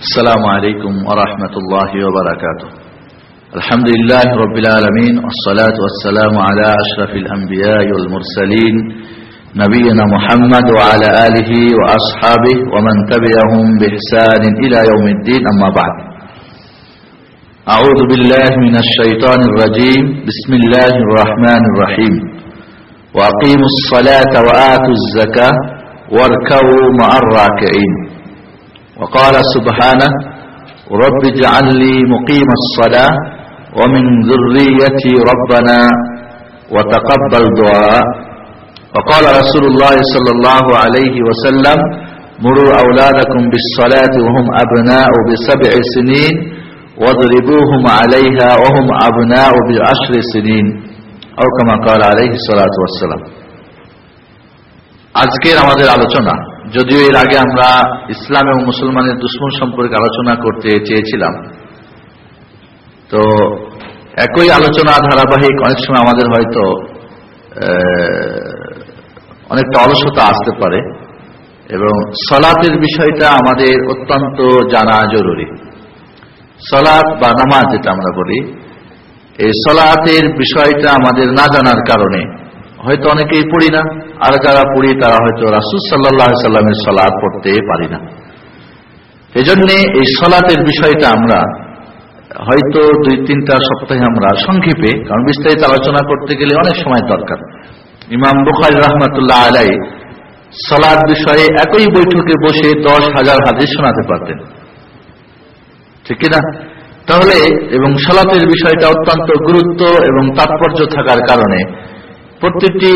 السلام عليكم ورحمة الله وبركاته. الحمد لله رب العالمين والصلاة والسلام على أشرف الأنبياء والمرسلين نبينا محمد وعلى آله وأصحابه ومن تبعهم بإحسان إلى يوم الدين. أما بعد، أعوذ بالله من الشيطان الرجيم. بسم الله الرحمن الرحيم. وأقيموا الصلاة وآتوا الزكاة واركعوا مع الراكعين. وقال سبحانه: رب اجعل لي مقيم الصلاة ومن ذريتي ربنا وتقبل دعاء. وقال رسول الله صلى الله عليه وسلم: مروا أولادكم بالصلاة وهم أبناء ب7 سنين واضربوهم عليها وهم أبناء ب10 سنين أو كما قال عليه الصلاة والسلام. আজকের আমাদের আলোচনা, যদিও এর আগে আমরা ইসলাম এবং মুসলমানের দুশ্মন সম্পর্কে আলোচনা করতে চেয়েছিলাম, তো একই আলোচনা ধারাবাহিক অনেক সময় আমাদের হয়তো অনেকটা অলসতা আসতে পারে এবং সালাতের বিষয়টা আমাদের অত্যন্ত জানা জরুরি। সালাত বা নামাজ যেটা আমরা বলি, এই সালাতের বিষয়টা আমাদের না জানার কারণে হয়তো অনেকেই পড়ি না, আর যারা পড়ি তারা হয়তো রাসূল সাল্লাল্লাহু আলাইহি সাল্লামের সালাত পড়তে পারি না। এজন্য এই সালাতের বিষয়টা আমরা হয়তো 2-3টা সপ্তাহে আমরা সংক্ষেপে, কারণ বিস্তারিত আলোচনা করতে গেলে অনেক সময় দরকার। ইমাম বুখারী রাহমাতুল্লাহ আলাইহি সালাত বিষয়ে একই বৈঠকে বসে 10,000 হাদিস শোনাতে পারতেন, ঠিক কিনা? তাহলে এবং সালাতের বিষয়টা অত্যন্ত গুরুত্ব এবং তাৎপর্য থাকার কারণে প্রত্যেকটি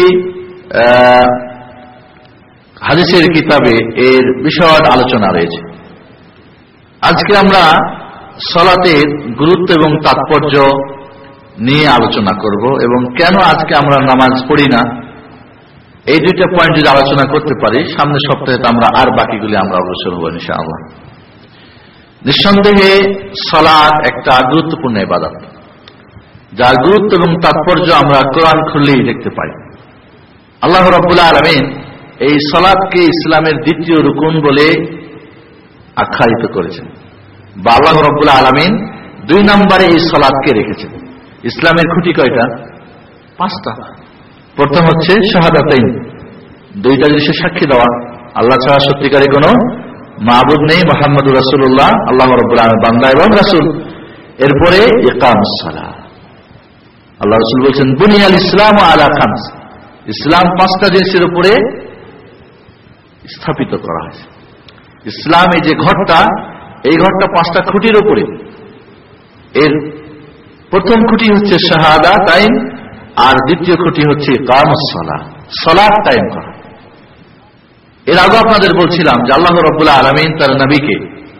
হাদিসের কিতাবে এর বিশদ আলোচনা রয়েছে। আজকে আমরা সালাতের গুরুত্ব এবং তাৎপর্য নিয়ে আলোচনা করব এবং কেন আজকে আমরা নামাজ পড়ি না, এই 2টা পয়েন্ট যদি আলোচনা করতে পারি, সামনের সপ্তাহে আমরা আর বাকিগুলি আমরা অগ্রসর হব ইনশাআল্লাহ। নিঃসন্দেহে সালাত একটা গুরুত্বপূর্ণ ইবাদত, যার গুরুত্ব এবং তাৎপর্য আমরা কোরআন খুললেই দেখতে পাই। আল্লাহ রাব্বুল আলামিন এই সালাতকে ইসলামের দ্বিতীয় রুকুন বলে আখ্যায়িত করেছেন, বা আল্লাহ রাব্বুল আলামিন 2 নম্বরে এই সালাতকে রেখেছেন। ইসলামের খুঁটি কয়টা? 5টা। প্রথম হচ্ছে শাহাদাতাইন, 2টা জিনিসের সাক্ষী দেওয়া, আল্লাহ ছাড়া সত্যিকারে কোনো মাবুদ নেই, মুহাম্মদুর রাসূলুল্লাহ আল্লাহ রাব্বুল আলামিনের বান্দা এবং রাসূল। এরপরে ইকামুস সালাহ, আল্লাহ রাসূল বলেছেন বুনিয়াল ইসলামু আলা 5, ইসলাম 5টা জিনিসের উপরে স্থাপিত করা হয়েছে। ইসলামে যে ঘরটা, এই ঘরটা 5টা খুঁটির উপরে। এর প্রথম খুঁটি হচ্ছে শাহাদাতাইন, আর দ্বিতীয় খুঁটি হচ্ছে ইকামুস সালাহ, সালাত কায়েম করা। এর আগে আপনাদের বলছিলাম যে আল্লাহ রাব্বুল আলামিন তার নবীকে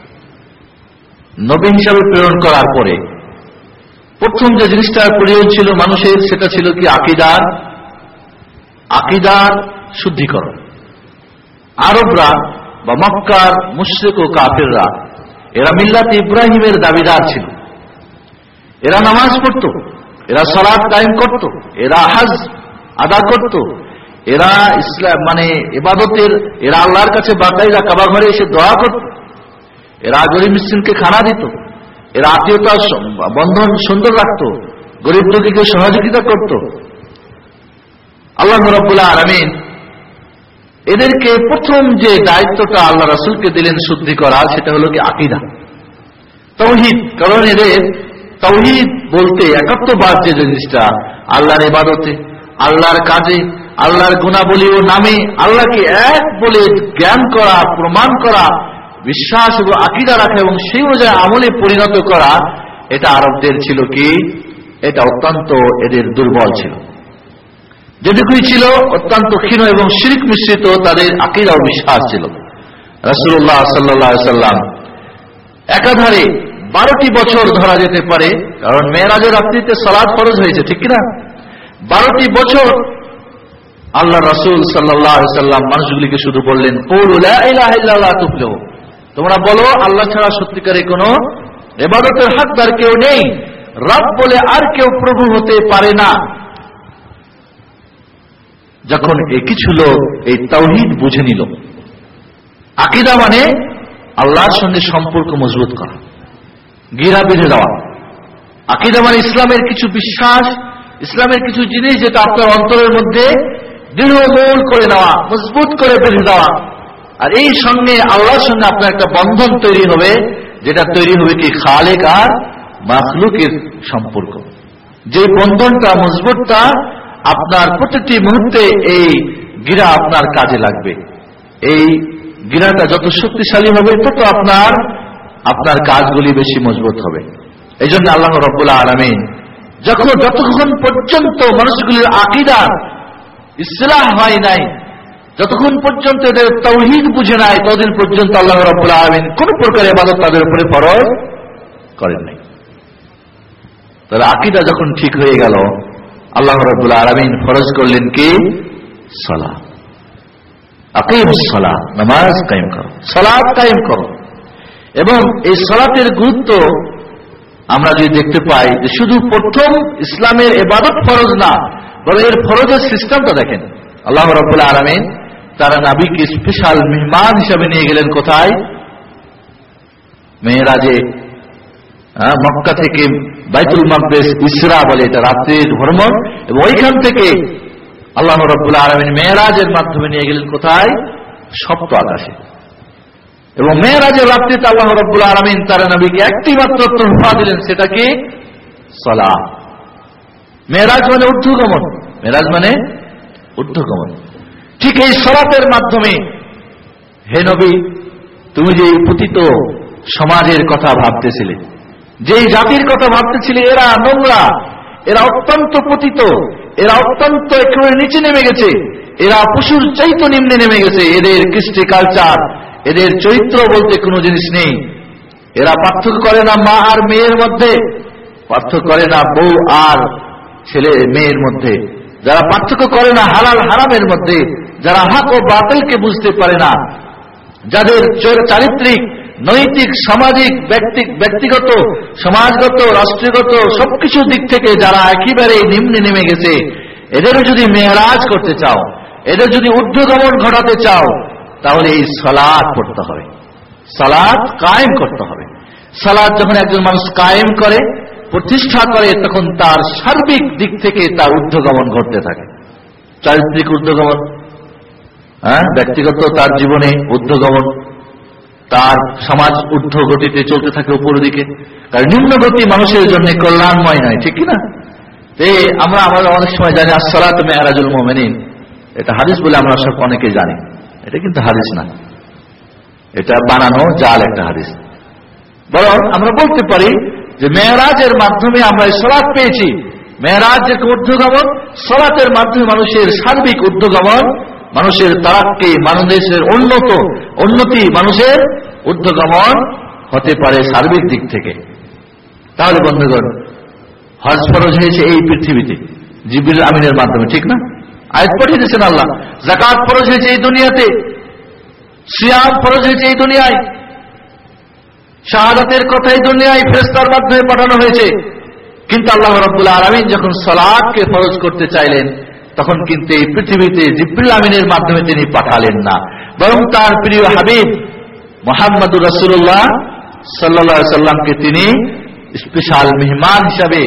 নবী হিসাবে প্রেরণ করার পরে প্রথম যে জিনিসটার প্রয়োজন ছিল মানুষের, সেটা ছিল কি? আকীদার শুদ্ধিকরণ। আরবরা বা মক্কার মুশরিক ও কাফেররা, এরা মিল্লাত ইব্রাহিমের দাবিদার ছিল। এরা নামাজ পড়ত, এরা সালাত কায়েম করত, এরা হজ আদা করত, এরা ইসলাম মানে ইবাদতের, এরা আল্লাহর কাছে বাকায়দা কাবা ঘরে এসে দোয়া করত, এরা গরীব মিসকিনকে খানা দিত, এরা আত্মীয়তা বন্ধন সুন্দর রাখত, গরিব দুঃখীকে সহযোগিতা করত। আল্লাহ রাব্বুল আলামিন এদেরকে প্রথম যে দায়িত্বটা আল্লাহ রাসূলকে দিলেন শুদ্ধি করা, সেটা হলো কি? আকীদা, তাওহীদ। কারণ এদের তাওহীদ বলতে একাত্মবাদ যে জিনিসটা, আল্লাহর ইবাদতে, আল্লাহর কাজে, আল্লাহর গুণাবলী ও নামে আল্লাহকে এক বলে জ্ঞান করা, প্রমাণ করা, বিশ্বাস এবং আকীদা রাখা এবং সেই অনুযায়ী আমলে পরিণত করা, এটা আরবদের ছিল কি? এটা অত্যন্ত এদের দুর্বল ছিল। যেটুকুই ছিল অত্যন্ত ক্ষীণ এবং শিরক মিশ্রিত তাদের আকীদা ও বিশ্বাস ছিল। রাসূলুল্লাহ সাল্লাল্লাহু আলাইহি সাল্লাম একাধারে 12টি বছর ধরা যেতে পারে, কারণ মেরাজের রাত্রিতে সালাত ফরজ হয়েছে, ঠিক কিনা? 12টি বছর আল্লাহ রাসূল সাল্লাল্লাহু আলাইহি সাল্লাম মানুষগুলিকে শুধু বললেন, কুলু লা ইলাহা ইল্লাল্লাহ তুফলিহু, তোমরা বলো আল্লাহ ছাড়া সত্যিকারে কোনো ইবাদতের হকদার কেউ নেই, রব বলে আর কেউ প্রভু হতে পারে না। যখন কিছু লোক এই তাওহীদ বুঝে নিল, আকীদা মানে আল্লাহর সঙ্গে সম্পর্ক মজবুত করা, গিরা বেঁধে দেওয়া। আকীদা মানে ইসলামের কিছু বিশ্বাস, ইসলামের কিছু জিনিস যেটা আপনার অন্তরের মধ্যে দৃঢ়মূল করে নেওয়া, মজবুত করে বেঁধে দেওয়া। আর এই সঙ্গে আল্লাহর সঙ্গে আপনার একটা বন্ধন তৈরি হবে, যেটা তৈরি হবে কি খালেক আর মাখলুকের সম্পর্ক। যে বন্ধনটা, মজবুতটা আপনার প্রতিটি মুহূর্তে এই গিরা আপনার কাজে লাগবে। এই গিরাটা যত শক্তিশালী হবে তত আপনার কাজগুলি বেশি মজবুত হবে। এই জন্য আল্লাহ রাব্বুল আলামিন যতক্ষণ পর্যন্ত মানুষগুলির আকীদা ইসলাহ হয় নাই, যতক্ষণ পর্যন্ত এদের তাওহীদ বুঝে নাই, ততদিন পর্যন্ত আল্লাহ রাব্বুল আলামিন কোন প্রকার ইবাদত তাদের উপরে ফরজ করেন নাই। তাহলে আকীদা যখন ঠিক হয়ে গেল, আল্লাহ রাব্বুল আলামিন ফরজ করলেন কি? সালাত। আকিমুস সালাত, নামাজ কায়েম করো, সালাত কায়েম করো। এবং এই সালাতের গুরুত্ব আমরা যদি দেখতে পাই যে শুধু প্রথম ইসলামের ইবাদত ফরজ না, বরং এর ফরজের সিস্টেমটা দেখেন। আল্লাহ রাব্বুল আলামিন তারা নবীকে স্পেশাল মেহমান হিসেবে নিয়ে গেলেন কোথায়? মেরাজে। মক্কা থেকে বাইতুল মাকদিস ইসরা বলে, এটা রাত্রির ভ্রমণ, এবং ওইখান থেকে আল্লাহ রাব্বুল আলামিন মেরাজের মাধ্যমে নিয়ে গেলেন কোথায়? সপ্ত আকাশে। এবং মেরাজের রাত্রিতে আল্লাহ রাব্বুল আলামিন তার নবীকে একটি মাত্র তোহফা দিলেন, সেটা কি? সালাত। মেরাজ মানে ঊর্ধ্বগমন, মেরাজ মানে ঊর্ধ্বগমন। ঠিক এই সালাতের মাধ্যমে, হে নবী, তুমি যে পতিত সমাজের কথা ভাবতেছিলে, যেই জাতির কথা ভাবতেছিলে এরা নোংরা, এরা অত্যন্ত পতিত, এরা অত্যন্ত একেবারে নিচে নেমে গেছে, এরা পশুর চাইতে নিম্নে নেমে গেছে, এদের কৃষ্টি কালচার, এদের চরিত্র বলতে কোনো জিনিস নেই, এরা পার্থক্য করে না মা আর মেয়ের মধ্যে, পার্থক্য করে না বউ আর ছেলে মেয়ের মধ্যে, যারা পার্থক্য করে না হালাল হারামের মধ্যে, যারা হক ও বাতিলকে বুঝতে পারে না, যাদের চারিত্রিক, নৈতিক, সামাজিক, ব্যক্তিগত, সমাজগত, রাষ্ট্রগত সবকিছু দিক থেকে যারা একেবারে নিম্নে নেমে গেছে, এদেরও যদি মেরাজ করতে চাও, এদের যদি ঊর্ধ্বগমন ঘটাতে চাও, তাহলে এই সালাত পড়তে হবে, সালাত কায়েম করতে হবে। সালাত যখন একজন মানুষ কায়েম করে, প্রতিষ্ঠা করে, তখন তার সার্বিক দিক থেকে তার ঊর্ধ্বগমন ঘটতে থাকে। চারিত্রিক ঊর্ধ্বগমন, ব্যক্তিগত তার জীবনে ঊর্ধ্বগমন, তার সমাজ ঊর্ধ্ব গতিতে চলতে থাকে উপরের দিকে। কারণ নিম্ন গতি মানুষের জন্য কল্যাণময় নয়, ঠিক কিনা? আমরা অনেক সময় জানি আসসালাতু মি'রাজুল মুমিনিন, এটা হাদিস বলে আমরা সব অনেকে জানি, এটা কিন্তু হাদিস না, এটা বানানো জাল একটা হাদিস। বরং আমরা বলতে পারি যে মেরাজের মাধ্যমে আমরা সালাত পেয়েছি। মেরাজ যে ঊর্ধ্বগমন, সালাতের মাধ্যমে মানুষের সার্বিক ঊর্ধ্বগমন, মানুষের তারাক্কি, মানুষের উন্নতি, মানুষের ঊর্ধ্বগমন হতে পারে সার্বিক দিক থেকে। তাহলে বন্ধুগণ, হজ ফরজ হয়েছে এই পৃথিবীতে জিবরিল আমিনের মাধ্যমে, ঠিক না? আয়াত পাঠিয়ে দিয়েছেন আল্লাহ। যাকাত ফরজ হয়েছে এই দুনিয়াতে, সিয়াম ফরজ হয়েছে এই দুনিয়ায়, শাহাদাতের কথা এই দুনিয়ায় ফেরেশতার মাধ্যমে পাঠানো হয়েছে। কিন্তু আল্লাহ রাব্বুল আলামিন যখন সালাতকে ফরজ করতে চাইলেন, তখন কিন্তু এই পৃথিবীতে জিবরিল আমিনের মাধ্যমে তিনি পাঠালেন না, বরং তার প্রিয় হাবিব মুহাম্মদুর রাসূলুল্লাহ সাল্লাল্লাহু আলাইহি সাল্লামকে তিনি স্পেশাল মেহমান হিসাবে,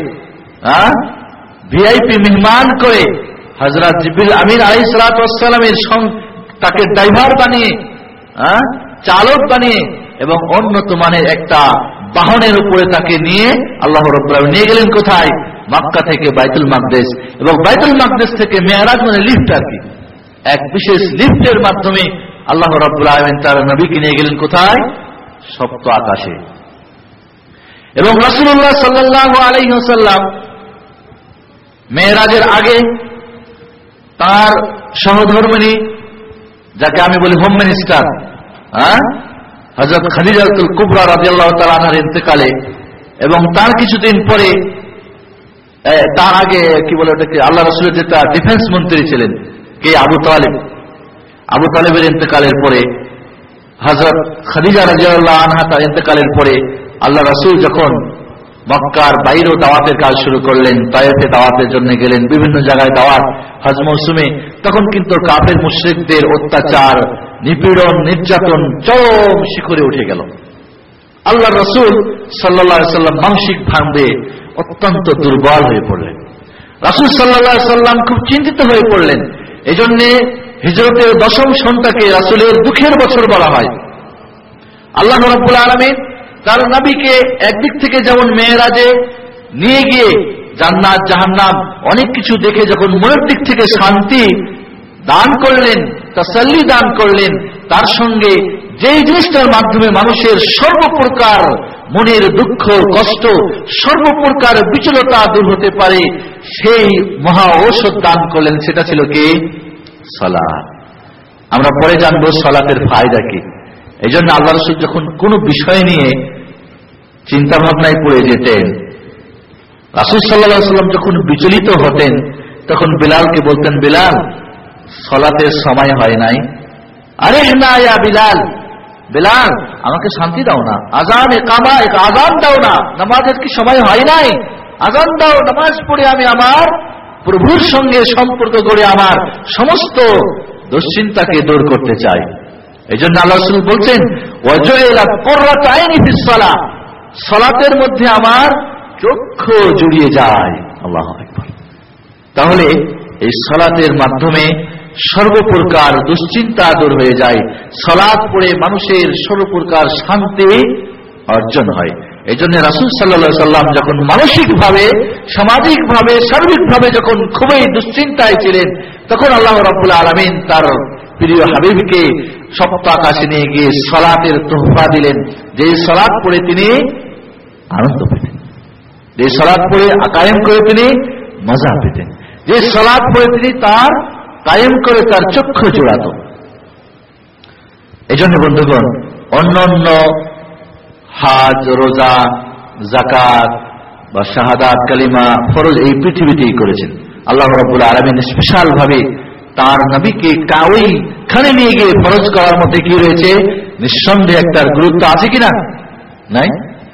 ভিআইপি মেহমান করে হযরত জিবরিল আমিন আলাইহিস সালাতু ওয়াস সালামের তাকে ড্রাইভার বানিয়ে, চালক বানিয়ে, এবং উন্নত মানের একটা বাহনের উপরে তাকে নিয়ে আল্লাহ রাব্বুল আলামিন নিয়ে গেলেন কোথায়? মক্কা থেকে বাইতুল মাকদিস, এবং বাইতুল মাকদিস থেকে মেরাজ মানে লিফট আর কি, এক বিশেষ লিফটের মাধ্যমে আল্লাহ রাব্বুল আলামিন তার নবীকে নিয়ে গেলেন কোথায়? সপ্ত আকাশে। এবং রাসূলুল্লাহ সাল্লাল্লাহু আলাইহি ওয়াসাল্লাম মেরাজের আগে তার সহধর্মিণী, যাকে আমি বলি হোম মিনিস্টার, হযরত খাদিজাতুল কুবরা রাদিয়াল্লাহু তাআলা আনহার ইন্তেকালে, এবং তার কিছুদিন পরে, তার আগে কি বলে ওটাকে, আল্লাহ রাসূলের যেটা ডিফেন্স মন্ত্রী ছিলেন কে? আবু তালিব। আবু তালিবের ইন্তেকালের পরে, হযরত খাদিজা রাদিয়াল্লাহু আনহা তার ইন্তেকালের পরে আল্লাহ রাসূল যখন মক্কার বাইরেও দাওয়াতের কাজ শুরু করলেন, তায়েফে দাওয়াতের জন্য গেলেন, বিভিন্ন জায়গায় দাওয়াত হজ মৌসুমে, তখন কিন্তু কাফের মুশরিকদের অত্যাচার, নিপীড়ন নির্যাতন চরম শিখরে উঠে গেল। আল্লাহ রাসূল সাল্লাল্লাহু আলাইহি সাল্লাম মানসিক ভাবে অত্যন্ত দুর্বল হয়ে পড়লেন। রাসূল সাল্লাল্লাহু আলাইহি সাল্লাম খুব চিন্তিত হয়ে পড়লেন। এজন্য হিজরতের 10ম সনটাকে রাসূলের দুঃখের বছর বলা হয়। আল্লাহ রাব্বুল আলামিন তার নবীকে একদিক থেকে যেমন মেরাজে নিয়ে গিয়ে জান্নাত জাহান্নাম অনেক কিছু দেখে যখন মনের দিক থেকে শান্তি দান করলেন, তাসাল্লি দান করলেন, তার সঙ্গে যেই জিনিসটার মাধ্যমে মানুষের সর্বপ্রকার মনের দুঃখ কষ্ট সর্বপ্রকার বিচলতা দূর হতে পারে সেই মহা ঔষধ দান করলেন, সেটা ছিল কি? সালাত। আমরা পরে জানবো সালাতের ফায়দা কি। এই জন্য আল্লাহ রাসূল যখন কোনো বিষয় নিয়ে চিন্তা ভাবনায় পড়ে যেতেন, রাসূল সাল্লাল্লাহু আলাইহি ওয়াসাল্লাম যখন বিচলিত হতেন তখন বিলালকে বলতেন, বিলাল সালাতের সময় হয় নাই, আরে না ইয়া বিলাল, বিলাল আমাকে শান্তি দাও না, আযান ইকামা আযান দাও না, নামাজের কি সময় হয় নাই, আযান দাও, নামাজ পড়ে আমি আমার প্রভুর সঙ্গে সম্পর্ক গড়ে আমার সমস্ত দুশ্চিন্তাকে দূর করতে চাই। এই জন্য আল্লাহ রাসূল বলছেন, ওয়াজুইলাত কুররাতু আইনি ফিস সালাহ, সালাতের মধ্যে আমার চক্ষু জুড়িয়ে যায়। আল্লাহু আকবার। তাহলে এই সালাতের মাধ্যমে সর্বপ্রকার দুশ্চিন্তা দূর হয়ে যায়। সালাত পড়ে মানুষের সর্বপ্রকার শান্তি অর্জন হয়। এই জন্য রাসূল সাল্লাল্লাহু আলাইহি সাল্লাম যখন মানসিকভাবে সামাজিকভাবে সার্বিকভাবে যখন খুবই দুশ্চিন্তায় ছিলেন তখন আল্লাহ রাব্বুল আলামিন তার প্রিয় হাবিবকে সপ্ত আকাশে নিয়ে গিয়ে সালাতের তোহফা দিলেন, যে সালাত পড়ে তিনি আনন্দ পেতেন, যে সালাত পড়ে কায়েম করে তিনি মজা পেতেন, যে সালাত পড়ে তিনি তার কায়েম করে তার চক্ষু জোড়াত। এই জন্য বন্ধুগণ, অন্যান্য হাজ রোজা যাকাত বা শাহাদাত কালিমা ফরজ এই পৃথিবীতেই করেছেন। আল্লাহ রাব্বুল আলামিন স্পেশাল ভাবে তার নবীকে ওইখানে নিয়ে গিয়ে ফরজ করার মধ্যে কি রয়েছে? নিঃসন্দেহে একটা গুরুত্ব আছে কিনা? নাই?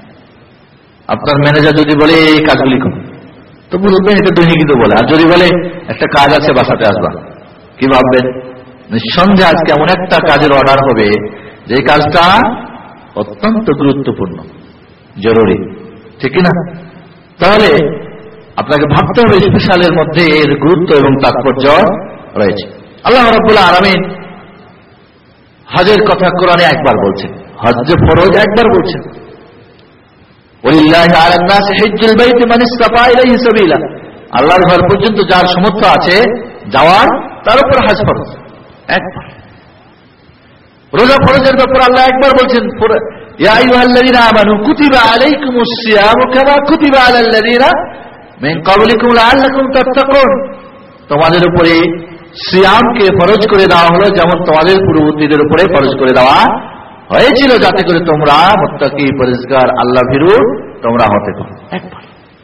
আপনার ম্যানেজার যদি বলে এই কাজগুলি করুন তো বুঝবেন এটা দৈনিকই বলে, আর যদি বলে একটা কাজ আছে বাসাতে আসবা, কি ভাববেন? নিঃসন্দেহে আজকে এমন একটা কাজের অর্ডার হবে যে কাজটা অত্যন্ত গুরুত্বপূর্ণ, জরুরি, ঠিক না? তাহলে আপনাকে ভাবতে হবে স্পেশালের মধ্যে এর গুরুত্ব এবং তাৎপর্য রয়েছে। আল্লাহ রাব্বুল আলামিন হজের কথা কোরআনে একবার বলছেন, হজ যে ফরজ একবার বলছেন, ওয়ালিল্লাহি আলান নাসি হিজ্জুল বাইতি মান ইসতাতা ইলাইহি সাবিলা, আল্লাহর ঘর পর্যন্ত যার সামর্থ্য আছে যাওয়ার তার উপর হজ ফরজ একবার। রোজা ফরজের ব্যাপারে আল্লাহ একবার বলছেন, ইয়া আইয়ুহাল্লাযীনা আমানু কুতিবা আলাইকুমুস সিয়ামু কামা কুতিবা আলাল্লাযীনা মিন ক্বাবলিকুম লাআল্লাকুম তাত্তাকুন, তোমাদের উপরে সিয়ামকে ফরজ করে দেওয়া হলো যেমন তোমাদের পূর্ববর্তীদের উপরে ফরজ করে দেওয়া হয়েছিল, যাতে করে তোমরা মুত্তাকি পরহেজগার আল্লাহ ভীরু তোমরা হতে পারো। একবার।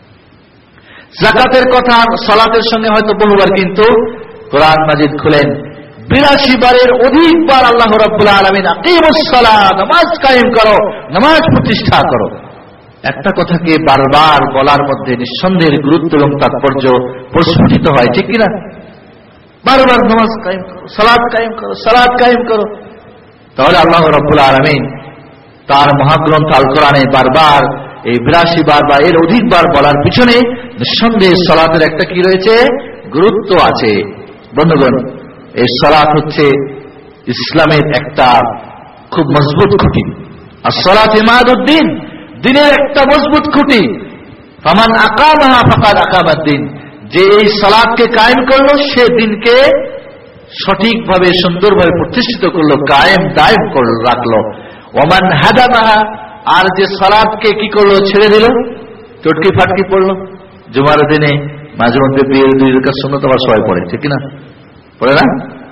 যাকাতের কথা সালাতের সঙ্গে হয়তো বহুবার, কিন্তু কোরআন মাজিদ খুলেন 82 বারের অধিকবার আল্লাহ রাব্বুল আলামিন আকিমুস সালাহ, নামাজ কায়েম করো, নামাজ প্রতিষ্ঠা করো, একটা কথাকে বারবার বলার মধ্যে নিঃসন্দেহের গুরুত্ব এবং তাৎপর্য প্রস্ফুটিত হয়, ঠিক কিনা? বারবার নামাজ কায়েম করো, সালাত কায়েম করো, সালাত কায়েম করো। তাহলে আল্লাহ রাব্বুল আলামিন তার মহাগ্রন্থ আল কোরআনে বারবার এই 82 বার বা এর অধিকবার বলার পিছনে নিঃসন্দেহে সালাতের একটা কি রয়েছে? গুরুত্ব আছে। বন্ধুগণ, এই সালাত হচ্ছে ইসলামের একটা খুব মজবুত খুঁটি। আর সালাত ইমাদুদ্দিন, দিনের একটা মজবুত খুঁটি। ফামান আকামাহা ফাকাদ আকামাদ্দিন, যে এই সালাতকে কায়েম করলো সে দিনকে সঠিকভাবে সুন্দরভাবে প্রতিষ্ঠিত করলো, কায়েম দায়েম করলো, রাখলো। ওমান হাদামাহা, আর যে সালাতকে কি করলো? ছেড়ে দিল, চটকি ফাটকি পড়লো। জুমার দিনে মাঝে মধ্যে বিয়ের 2 রাকাত সুন্নাত আবার সবাই পড়ে, ঠিক না? পড়ে না?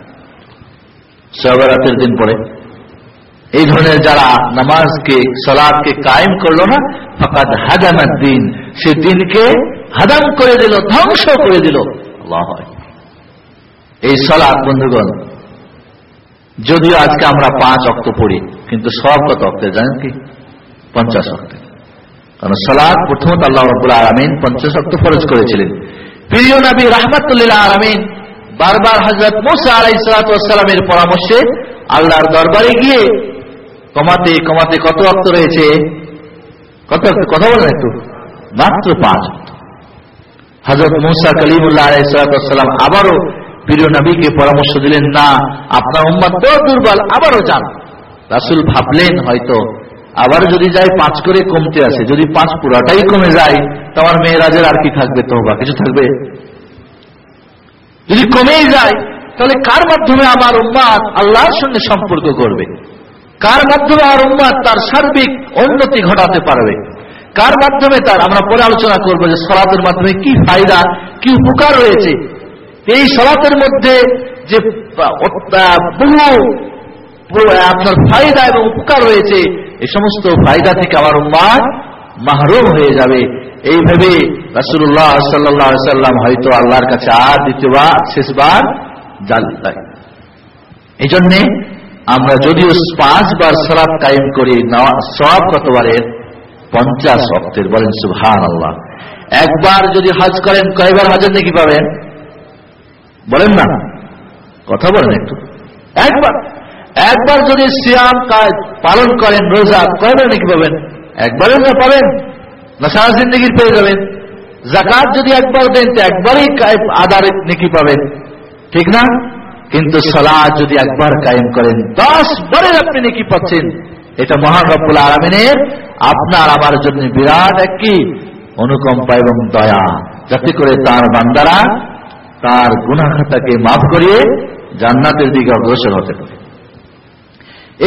শবে রাতের দিন পড়ে। এই ধরনের যারা নামাজকে সালাতকে কায়েম করলো না, ফাকাদ হাদামাদ্দিন, সে দিনকে হাদাম করে দিল, ধ্বংস করে দিল। আল্লাহু আকবার। এই সালাত বন্ধুগণ, যদিও আজকে আমরা 5 ওয়াক্ত পড়ি, কিন্তু সব কত ওয়াক্তে জানেন কি? 50 ওয়াক্তে। কারণ সালাত প্রথমত আল্লাহ রাব্বুল আলামিন 50 ওয়াক্ত ফরজ করেছিলেন। প্রিয় নবী রাহমাতুল লিল আলামিন বারবার হযরত মুসা আলাইহিস সালামের পরামর্শে আল্লাহর দরবারে গিয়ে কমাতে কমাতে কত ওয়াক্ত রয়েছে, কথা বলেন একটু, মাত্র 5 ওয়াক্ত। হযরত মুসা কালিমুল্লাহ আলাইহিস সালাম আবারও প্রিয় নবীকে পরামর্শ দিলেন, না আপনার উম্মত তো দুর্বল, আবারও যান। রাসূল ভাবলেন হয়তো আবার যদি যাই 5 করে কমতে আসে, যদি 5 পুরাটাই কমে যায় তো আমার মেয়েরাজের আর কি থাকবে, তওবা কিছু থাকবে? যদি কমেই যায় তাহলে কার মাধ্যমে আমার উম্মত আল্লাহর সঙ্গে সম্পর্ক করবে? কার মাধ্যমে আমার উম্মত তার সার্বিক উন্নতি ঘটাতে পারবে? কার মাধ্যমে তার, আমরা পরে আলোচনা করব যে সালাতের মাধ্যমে কি ফায়দা, কি উপকার রয়েছে। এই সালাতের মধ্যে যে বহু আপনার ফায়দা এবং উপকার রয়েছে, এই সমস্ত ফায়দা থেকে আমার উম্মত মাহরুম হয়ে যাবে। এই ভেবে রাসূলুল্লাহ সাল্লাল্লাহু আলাইহি সাল্লাম হয়তো আল্লাহর কাছে আর দ্বিতীয়বার শেষবার জানতেন। এই জন্যে আমরা যদিও 5 বার সালাত কায়েম করি, সওয়াব কতবারের? 50 ওয়াক্তের। বলেন সুবহানাল্লাহ। একবার যদি হজ করেন কয়বার হজের নেকি পাবেন? বলেন না, কথা বলেন একটু। একবার যদি সিয়াম পালন করেন, রোজা, কয়বার নেকি পাবেন? একবারের না পাবেন না সারা জিন্দেগির পেয়ে যাবেন? যাকাত যদি একবার দেন তো একবারই আদার নেকি পাবেন, ঠিক না? কিন্তু সালাত যদি একবার কায়েম করেন 10 বারের আপনি নেকি পাচ্ছেন। এটা মহান রব্বুল আলামিনের আপনার আমার জন্য বিরাট একটি অনুকম্পা এবং দয়া, যাতে করে তার বান্দারা তার গুনাহ খাতাকে মাফ করিয়ে জান্নাতের দিকে অগ্রসর হতে পারে। এই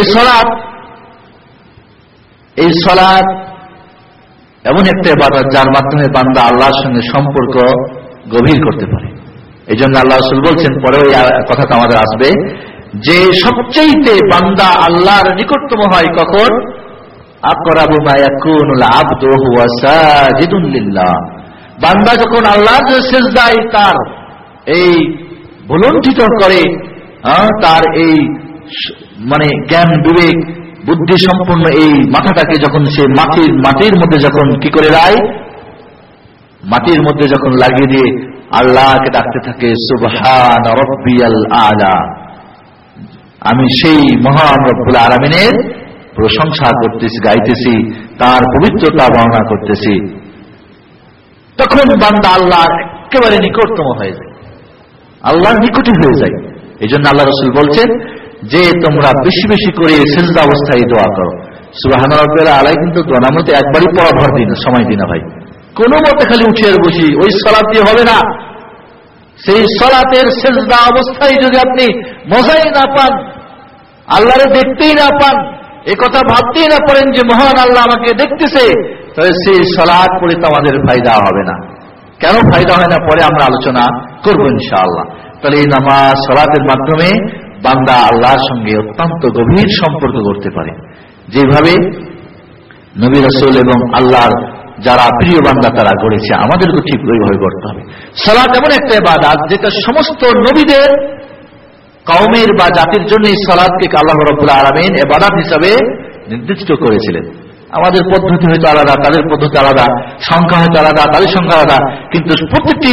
সালাত এমন একটা ইবাদত যার মাধ্যমে বান্দা আল্লাহর সঙ্গে সম্পর্ক গভীর করতে পারে। এই জন্য আল্লাহ রাসূল বলছেন, পরে ওই কথাটা আমাদের আসবে, যে সবচেয়ে বান্দা আল্লাহর নিকটতম হয় কখন? আকরাবু মা ইয়াকুনুল আবদু হুয়া সাজিদুন লিল্লাহ। বান্দা যখন আল্লাহর সিজদায় তার এই ভুলুণ্ঠিত করে, তার এই মানে জ্ঞান বিবেক বুদ্ধি সম্পন্ন এই মাথাটাকে যখন সে মাটির মধ্যে যখন কি করে দেয়, মাটির মধ্যে যখন লাগিয়ে দিয়ে আল্লাহকে ডাকতে থাকে, সুবহান রাব্বিয়াল আলা, আমি সেই মহান রব্বুল আলামিনের প্রশংসা করতেছি, গাইতেছি, তার পবিত্রতা বর্ণনা করতেছি, তখন বান্দা আল্লাহর একেবারে নিকটতম হয়ে যায়, আল্লাহর নিকটই হয়ে যায়। এই জন্য আল্লাহ রাসূল বলছেন যে তোমরা বেশি বেশি করে সিজদা অবস্থায় দোয়া করো। সুবহান রাব্বিয়াল আলা কিন্তু দোয়ার মধ্যে একবারই পড়া ভর দিন, সময় দিন না ভাই, কোন মতে খালি উঠে আর বসি ওই সালাত দিয়ে হবে না। সেই সালাতের সিজদা অবস্থায় যদি আপনি মজাই না পান, আল্লাহরে দেখতেই না পান, এই কথা ভাবতেই না পারেন যে মহান আল্লাহ আমাকে দেখতেছে, তাহলে সেই সালাত পড়ে তো আমাদের ফায়দা হবে না। কেন ফায়দা হয় না পরে আমরা আলোচনা করব ইনশাআল্লাহ। তাহলে এই নামাজ সালাতের মাধ্যমে বান্দা আল্লাহর সঙ্গে অত্যন্ত গভীর সম্পর্ক করতে পারে, যেভাবে নবী রাসূল এবং আল্লাহর যারা প্রিয় বান্দা তারা গড়েছে, আমাদেরকে ঠিক ওইভাবে করতে হবে। সালাত এমন একটা ইবাদত যেটা সমস্ত নবীদের কওমের বা জাতির জন্য এই সালাতকে আল্লাহ রাব্বুল আলামিন ইবাদত হিসাবে নির্দিষ্ট করেছিলেন। আমাদের পদ্ধতি হয়তো আলাদা, তাদের পদ্ধতি আলাদা, সংখ্যা হয়তো আলাদা, তাদের সংখ্যা আলাদা, কিন্তু প্রতিটি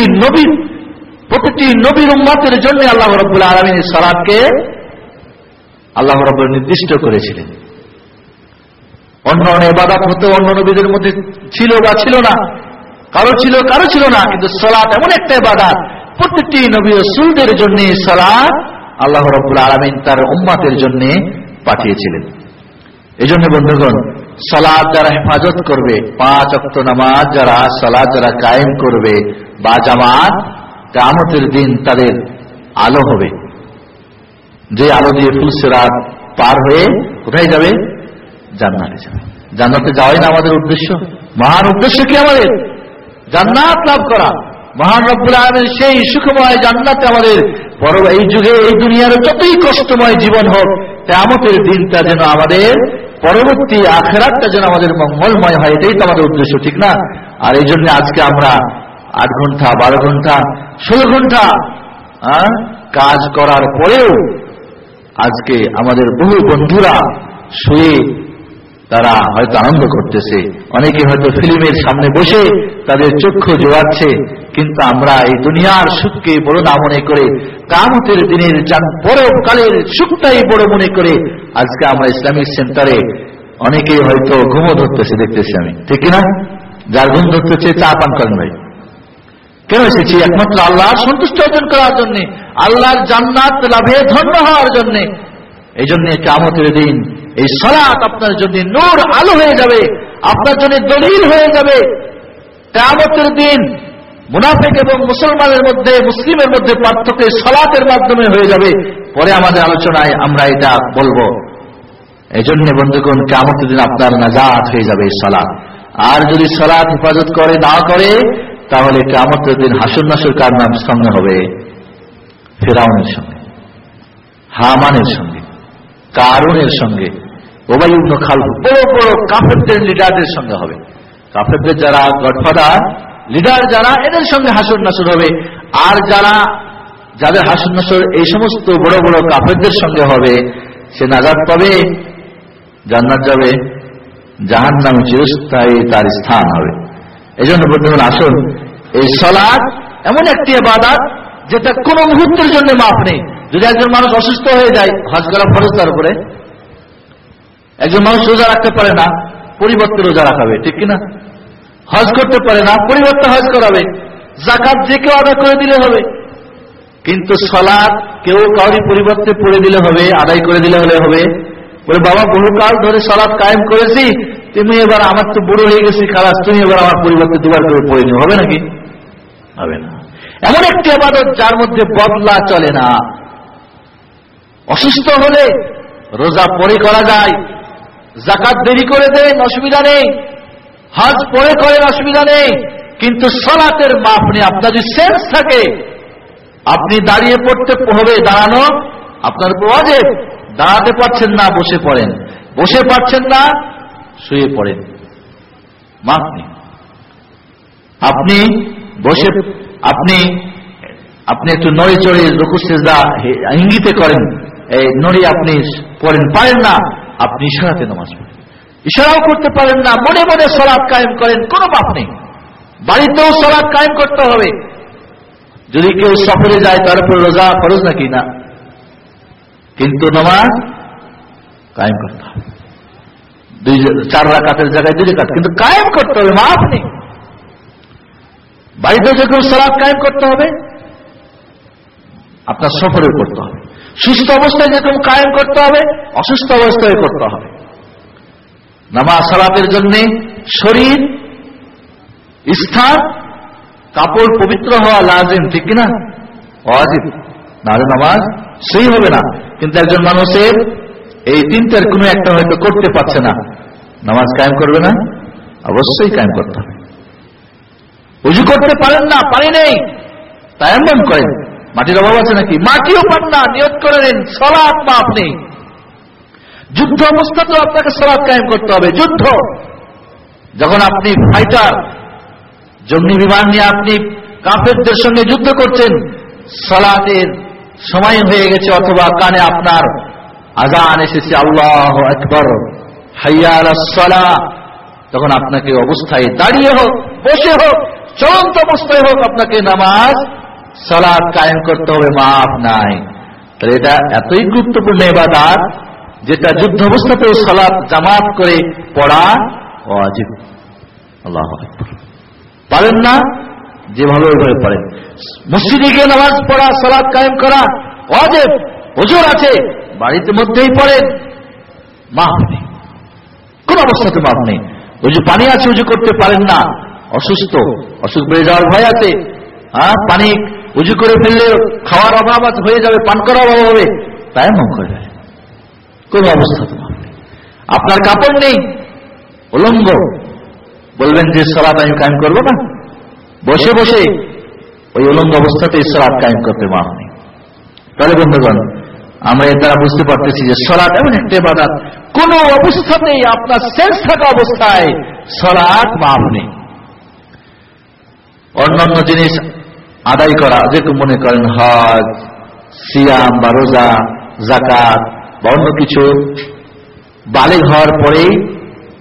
নবীর উম্মতের জন্য আল্লাহ রাব্বুল আলামিন এই সালাতকে আল্লাহ রাব্বুল নির্দিষ্ট করেছিলেন। অন্য ইবাদত হতো অন্য নবীদের মধ্যে ছিল বা ছিল না, কারো ছিল না, কিন্তু সালাত এমন একটা ইবাদত প্রতিটি নবী রাসূলদের জন্য সালাত আল্লাহ রাব্বুল আলামিন তার উম্মতের জন্য পাঠিয়েছিলেন। এই জন্য বন্ধুগণ, সালাত যারা হেফাজত করবে, 5 ওয়াক্ত নামাজ যারা সালাত যারা কায়েম করবে বা জামাত, কিয়ামতের দিন তাদের আলো হবে, যে আলো দিয়ে ফুলসিরাত পার হয়ে কোথায় যাবে? জান্নাতে যাবে। জান্নাতে যাওয়াই না আমাদের উদ্দেশ্য? মহান উদ্দেশ্য কি আমাদের? জান্নাত লাভ করা। মহান রব্বুল আলামিন সেই সুখময় জান্নাতে আমাদের এই যুগে এই দুনিয়ার যতই কষ্টময় জীবন হোক, কিয়ামতের দিনটা যেন আমাদের পরবর্তী আখিরাতটা যেন আমাদের মঙ্গলময় হয়, এটাই তো আমাদের উদ্দেশ্য, ঠিক না? আর এই জন্য আজকে আমরা 8 ঘন্টা 12 ঘন্টা 16 ঘন্টা কাজ করার পরেও আজকে আমাদের বহু বন্ধুরা শুয়ে তারা হয়তো আনন্দ করতেছে, অনেকে হয়তো ফিল্মের সামনে বসে তাদের চক্ষু জোয়াচ্ছে, কিন্তু আমরা এই দুনিয়ার সুখকে বড় না মনে করে কিয়ামতের দিনের পরকালের সুখটাই বড় মনে করে আজকে আমরা ইসলামিক সেন্টারে অনেকেই হয়তো ঘুমও ধরতেছে, দেখতেছি আমি, ঠিক কিনা? যার ঘুম ধরতেছে চা পান করেন ভাই। কেন এসেছি? একমাত্র আল্লাহর সন্তুষ্টি অর্জন করার জন্য, আল্লাহর জান্নাত লাভে ধন্য হওয়ার জন্য। এই জন্য কিয়ামতের দিন এই সালাত আপনার জন্য নূর আলো হয়ে যাবে, আপনার জন্য দলিল হয়ে যাবে। কিয়ামতের দিন মুনাফিক এবং মুসলমানের মধ্যে, মুসলিমের মধ্যে পার্থক্য সালাতের মাধ্যমে হয়ে যাবে। পরে আমাদের আলোচনায় আমরা এটা বলবো। এই জন্য বন্ধুগণ, কিয়ামতের দিন আপনার নাজাত হয়ে যাবে সালাত। আর যদি সালাত হেফাজত করে না করে, তাহলে কিয়ামতের দিন হাসর নাসর কার নাম সঙ্গে হবে? ফিরআউনের সঙ্গে, হামানের সঙ্গে, কারুনের সঙ্গে, উবাই ইবনে খালদ, বড় বড় কাফেরদের লিডারদের সঙ্গে হবে। কাফেরদের যারা গডফাদার লিডার যারা, এদের সঙ্গে হাসর নাসর হবে। আর যাদের হাসর নাসর এই সমস্ত বড় বড় কাফেরদের সঙ্গে হবে, সে নাজাত পাবে, জান্নাত যাবে, জাহান্নামে চিরস্থায়ী তার স্থান হবে। এই জন্য বন্ধুগণ, আসুন, এই সালাত এমন একটি ইবাদত যেটা কোন মুহূর্তের জন্য মাফ নেই। যদি একজন মানুষ অসুস্থ হয়ে যায়, হজ করা ফরজ তার উপরে। একজন মানুষ রোজা রাখতে পারে না, পরিবর্তে রোজা রাখাবে, ঠিক কিনা? হজ করতে পারে না, পরিবর্তে হজ করাবে। যাকাত যে কেউ আদায় করে দিলে হবে। কিন্তু সালাত কেউ কাউরি পরিবর্তে পড়ে দিলে হবে, আদায় করে দিলে হলে হবে। বলে, বাবা বহুকাল ধরে সালাত কায়েম করেছি, তুমি এবার, আমার তো বুড়ো হয়ে গেছি, খালাস, তুমি এবার আমার পরিবর্তে দুবার করে পড়ে নিও, হবে নাকি? হবে না। এমন একটি ইবাদত যার মধ্যে বদলা চলে না। অসুস্থ হলে রোজা পরে করা যায়, যাকাত দেরি করে দেন, অসুবিধা নেই, হজ পরে করেন, অসুবিধা নেই, কিন্তু সালাতের মাফ নেই। আপনার যদি সেন্স থাকে, আপনি দাঁড়িয়ে পড়তে হবে, দাঁড়ানো আপনার উপর ওয়াজিব। দাঁড়াতে পারছেন না, বসে পড়েন, বসে পারছেন না, শুয়ে পড়েন, মাফ নেই। আপনি বসে, আপনি একটু নড়ে চড়ে রুকু সিজদা ইঙ্গিতে করেন, এই নড়ে আপনি পড়েন, পারেন না, আপনি ইশারাতে নামাজ পড়েন, ইশারাও করতে পারেন না, মনে মনে সালাত কায়েম করেন, কোনো পাপ নেই। বাড়িতেও সালাত কায়েম করতে হবে। যদি কেউ সফরে যায়, তার উপর রোজা ফরজ নাকি? না, কিন্তু নামাজ কায়েম করতে হবে। 4 রাকাতের জায়গায় 2 রাকাত, কিন্তু কায়েম করতে হবে, মাফ নেই। বাড়িতে যে কেউ সালাত কায়েম করতে হবে, আপনার সফরে করতে হবে। সুস্থ অবস্থায় যেরকম কায়েম করতে হবে, অসুস্থ অবস্থায় করতে হবে। নামাজ সালাতের জন্য শরীর, স্থান, কাপড় পবিত্র হওয়া লাজিম, ঠিক কিনা? ওয়াজিব, নাহলে নামাজ সেই হবে না। কিন্তু একজন মানুষের এই 3টার কোনো একটা হয়তো করতে পারছে না, নামাজ কায়েম করবে না? অবশ্যই কায়েম করতে হবে। ওযু করতে পারেন না, পানি নেই, তায়াম্মুম করেন। মাটির অভাব আছে নাকি? মাটিও পান না, নিয়ত করে নেন, সালাত মাফ নেই। যুদ্ধ অবস্থাতেও আপনাকে সালাত কায়েম করতে হবে। যুদ্ধ, যখন আপনি ফাইটার, জঙ্গি বিমান নিয়ে আপনি কাফেরদের সঙ্গে যুদ্ধ করছেন, সালাতের সময় হয়ে গেছে, অথবা কানে আপনার আযান এসেছে, আল্লাহু আকবার, হাইয়া আলাস সালাহ, তখন আপনাকে অবস্থায় দাঁড়িয়ে হোক, বসে হোক, চলন্ত অবস্থায় হোক, আপনাকে নামাজ সালাত কায়েম করতে হবে, মাফ নাই। তাহলে এটা এতই গুরুত্বপূর্ণ ইবাদত, যেটা যুদ্ধ অবস্থাতেও সালাত জামাত করে পড়া ওয়াজিব। আল্লাহু আকবার। পারেন না, যেভাবে ওইভাবে পড়েন। মসজিদে গিয়ে নামাজ পড়া, সালাত কায়েম করা ওয়াজিব। হুজুর আছে, বাড়িতে মধ্যেই পড়েন, মাফ নেই, কোন অবস্থাতে মাফ নেই। ওই যে পানি আছে, উজু করতে পারেন না, অসুস্থ, অসুখ বেড়ে যাওয়ার ভয় আছে, পানি উজু করে ফেললে খাওয়ার অভাব হয়ে যাবে, পান করার অভাব হবে, তায়াম্মুম করে যায়, কোন অবস্থাতে মাফ নেই। আপনার কাপড় নেই, উলঙ্গ, বলবেন যে সালাত আমি কায়েম করবো না, বসে বসে ওই উলঙ্গ অবস্থাতে সালাত কায়েম করতে মাফ নেই। তাহলে বন্ধুগণ, আমরা এর দ্বারা বুঝতে পারতেছি যে সালাত এমন একটা ইবাদত, কোন অবস্থাতেই আপনার সেন্স থাকা অবস্থায় সালাত মাফ নেই। অন্যান্য জিনিস আদায় করা, যেরকম মনে করেন হজ, সিয়াম বা রোজা, যাকাত বা অন্য কিছু, বালিগ হওয়ার পরেই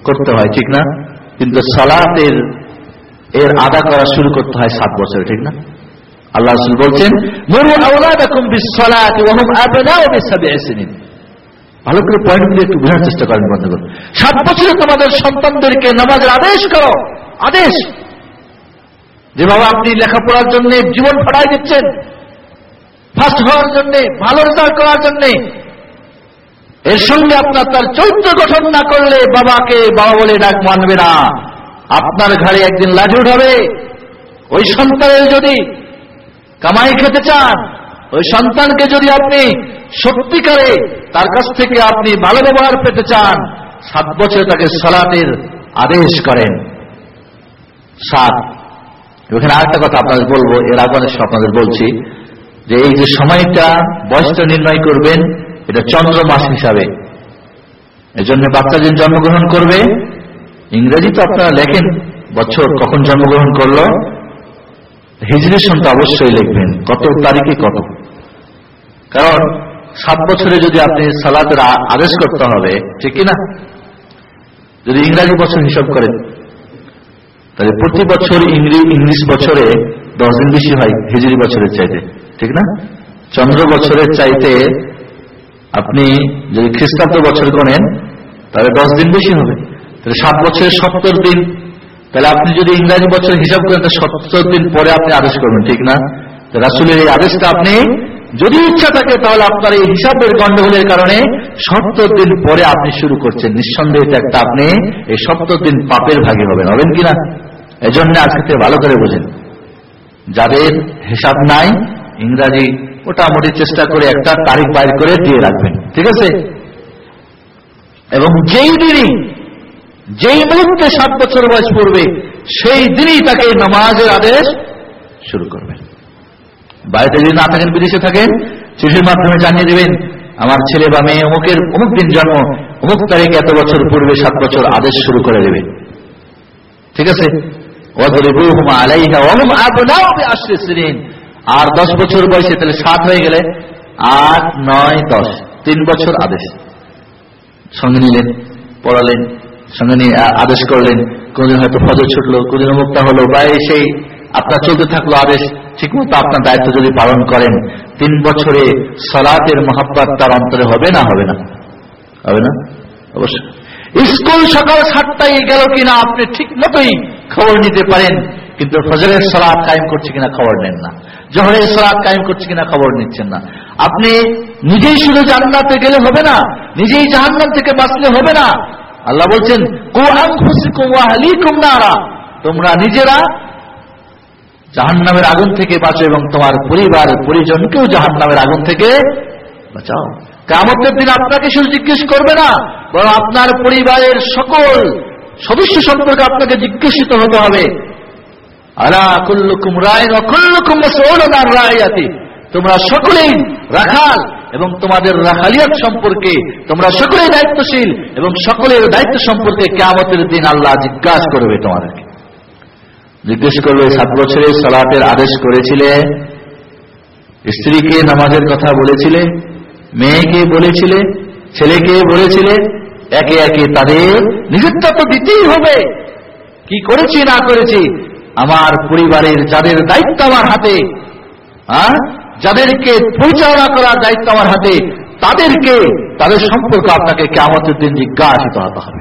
করতে হয়, ঠিক না? কিন্তু সালাতের এর আদা করা শুরু করতে হয় 7 বছরে, ঠিক না? আল্লাহ রাসূল বলছেন, মুরু আওলাদাকুম বিস-সালাতি ওয়া হুম আবনাউ বি-7 সিনিন। ভালো করে পয়েন্টগুলো একটু বোঝার চেষ্টা করেন বন্ধুগণ। 7 বছরে তোমাদের সন্তানদেরকে নামাজের আদেশ করো, আদেশ। যে বাবা আপনি লেখাপড়ার জন্য জীবন ফাড়াই দিচ্ছেন, ফার্স্ট হওয়ার জন্য, ভালো রেজাল্ট করার জন্য, এর সঙ্গে আপনার তার চরিত্র গঠন না করলে বাবাকে বাবা বলে ডাক মানবে না, আপনার ঘাড়ে একদিন লাঠি উঠাবে। ওই সন্তানের যদি কামাই খেতে চান, ওই সন্তানকে যদি আপনি সত্যিকারে তার কাছ থেকে আপনি ভালো ব্যবহার পেতে চান, 7 বছরে তাকে সালাতের আদেশ করেন। 7। এখানে আরেকটা কথা আপনাদের বলবো, এর আগে আপনাদের বলছি যে এই যে সময়টা বয়সটা নির্ণয় করবেন, এটা চন্দ্র মাস হিসাবে। এজন্য বাচ্চা দিন জন্মগ্রহণ করবে, ইংরেজি তো আপনারা লেখেন বছর কখন জন্মগ্রহণ করলো, হিজরি সনটা অবশ্যই লিখবেন কত তারিখে কত। কারণ 7 বছরে যদি আপনি সালাতের আদেশ করতে হবে, ঠিক কিনা? যদি ইংরেজি বছর হিসাব করেন তাহলে প্রতি বছর ইংলিশ বছরে 10 দিন বেশি হয় হিজরি বছরের চাইতে, ঠিক না? চন্দ্র বছরের চাইতে আপনি যদি খ্রিস্টাব্দ বছর গণেন তাহলে 10 দিন বেশি হবে। তাহলে 7 বছরে 70 দিন। তাহলে আপনি যদি ইংরাজি বছর হিসাব করেন তাহলে 70 দিন পরে আপনি আদেশ করবেন, ঠিক না? রাসূলের এই আদেশটা আপনি যদি ইচ্ছা থাকে তাহলে আপনার এই হিসাবের গন্ডগোলের কারণে 70 দিন পরে আপনি শুরু করছেন, নিঃসন্দেহে এটা একটা আপনি এই 70 দিন পাপের ভাগী হবেন কিনা? এজন্য আজকে থেকে ভালো করে বোঝেন, যাদের হিসাব নাই ইংরাজি মোটামুটি চেষ্টা করে একটা তারিখ বাইর করে দিয়ে রাখবেন, ঠিক আছে? এবং যেই মুহূর্তে 7 বছর বয়স পড়বে সেই দিনই তাকে নামাজের আদেশ শুরু করবেন। বাড়িতে যদি না থাকেন, বিদেশে থাকেন, চিঠির মাধ্যমে জানিয়ে দেবেন আমার ছেলে বা মেয়ে অমুক দিন জন্ম, অমুক তারিখে এত বছর পূর্বে 7 বছর আদেশ শুরু করে দেবে, ঠিক আছে? ওয়াদরিবুহুম আলাইহা ওয়া হুম আবনাউ বি-10 সিনিন। আর 10 বছর বয়সে তাহলে 7 হয়ে গেলে 8, 9, 10, 3 বছর আদেশ সঙ্গে নিলেন, পড়ালেন, সঙ্গে নিয়ে আদেশ করলেন। কোনদিন হয়তো ফজর ছুটলো, কোনদিন মুক্তা হলো, বা সেই আপনার চলতে থাকলো আদেশ। ঠিকমতো আপনার দায়িত্ব যদি পালন করেন, 3 বছরে সালাতের মহব্বত তার অন্তরে হবে না? হবে না? হবে না? অবশ্যই। স্কুল সকাল 7টায় গেল কিনা আপনি ঠিক মতোই খবর নিতে পারেন, কিন্তু ফজরের সালাত কায়েম করছে কিনা খবর নেন না, জোহরের সালাত কায়েম করছে কিনা খবর নিচ্ছেন না। আপনি নিজেই শুধু জান্নাতে গেলে হবে না, নিজেই জাহান্নাম থেকে বাঁচলে হবে না। আল্লাহ বলছেন, কু আনফুসিকুম ওয়া আহলিকুম নারা, তোমরা নিজেরা জাহান্নামের আগুন থেকে বাঁচো এবং তোমার পরিবার পরিজনকেও জাহান্নামের আগুন থেকে বাঁচাও। কিয়ামতের দিন আপনাকে শুধু জিজ্ঞেস করবে না, বরং আপনার পরিবারের সকল সদস্য সম্পর্কে আপনাকে জিজ্ঞাসিত হতে হবে। আলা কুল্লুকুম রাইন ওয়া কুল্লুকুম মাসউলুন আন রাইয়াতি, তোমরা সকলেই রাখাল এবং তোমাদের রাখালিয়াত সম্পর্কে তোমরা সকলেই দায়িত্বশীল এবং সকলের দায়িত্ব সম্পর্কে কিয়ামতের দিন আল্লাহ জিজ্ঞাসা করবে, তোমাদেরকে জিজ্ঞেস করবে। 7 বছরে সালাতের আদেশ করেছিলে, স্ত্রীকে নামাজের কথা বলেছিলে, মেয়েকে বলেছিলে, ছেলেকে বলেছিলে, একে একে তাদের নিজেরটা তো দিতেই হবে। কি করেছি না করেছি, আমার পরিবারের যাদের দায়িত্ব আমার হাতে, যাদেরকে পরিচালনা করার দায়িত্ব আমার হাতে, তাদের সম্পর্ক আপনাকে কিয়ামতের দিন জিজ্ঞাসিত হতে হবে।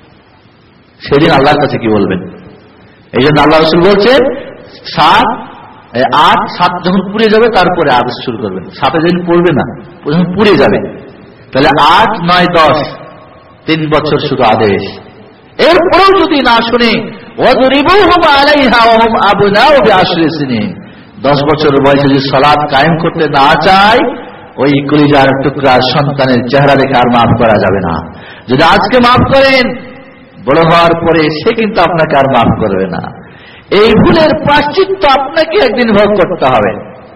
সেদিন আল্লাহর কাছে কি বলবেন? এই জন্য আল্লাহ রাসূল বলছেন 7, 8, 7 যখন পুড়ে যাবে তারপরে আদেশ শুরু করবেন। 7 দিন পড়বে না, যখন পুড়ে যাবে তাহলে 8, 9, 10, 3 বছর শুধু আদেশ। এরপরেও যদি না শুনে, ওয়াদরিবুহুম আলাইহা ওয়া হুম আবনাউ বি-10 সিনিন, 10 বছর বয়সে যদি সালাত কায়েম করতে না চায়, ওই কলিজার টুকরা সন্তানের চেহারা দেখে আর মাফ করা যাবে না। যদি আজকে মাফ করেন, বড় হওয়ার পরে সে কিন্তু আপনাকে আর মাফ করবে না। এই ভুলের প্রায়শ্চিত্ত আপনাকে একদিন ভোগ করতে হবে।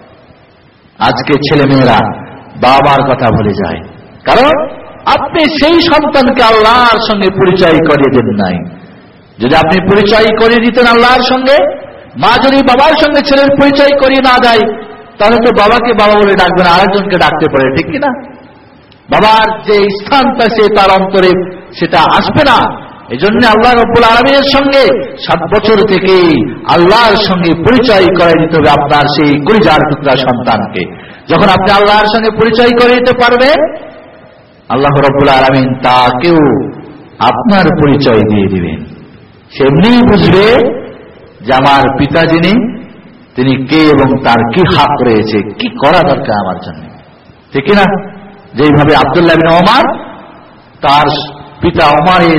আজকে ছেলেমেয়েরা বাবার কথা ভুলে যায়, কারণ আপনি সেই সন্তানকে আল্লাহর সঙ্গে পরিচয় করিয়ে দেন নাই। যদি আপনি পরিচয় করিয়ে দিতেন আল্লাহর সঙ্গে, মা যদি বাবার সঙ্গে ছেলের পরিচয় করিয়ে না দেয়, তাহলে তো বাবাকে বাবা বলে ডাকবে না, আরেকজনকে ডাকতে পারে, ঠিক কিনা? বাবার যে স্থানটা সে তার অন্তরে সেটা আসবে না। এজন্য আল্লাহ রাব্বুল আলামিনের সঙ্গে 7 বছর থেকে আল্লাহর সঙ্গে পরিচয় করাই দিতে হবে আপনার সেই কলিজার টুকরা সন্তানকে। যখন আপনি আল্লাহর সঙ্গে পরিচয় করে দিতে পারবেন, আল্লাহ রাব্বুল আলামিন তাকেও আপনার পরিচয় দিয়ে দিবেন। সে এমনিই বুঝবে যে আমার পিতা যিনি, তিনি কে এবং তার কি হক রয়েছে, কি করা দরকার আমার জন্য, ঠিক না? যেইভাবে আব্দুল্লাহ ইবনে ওমর তার পিতা ওমরের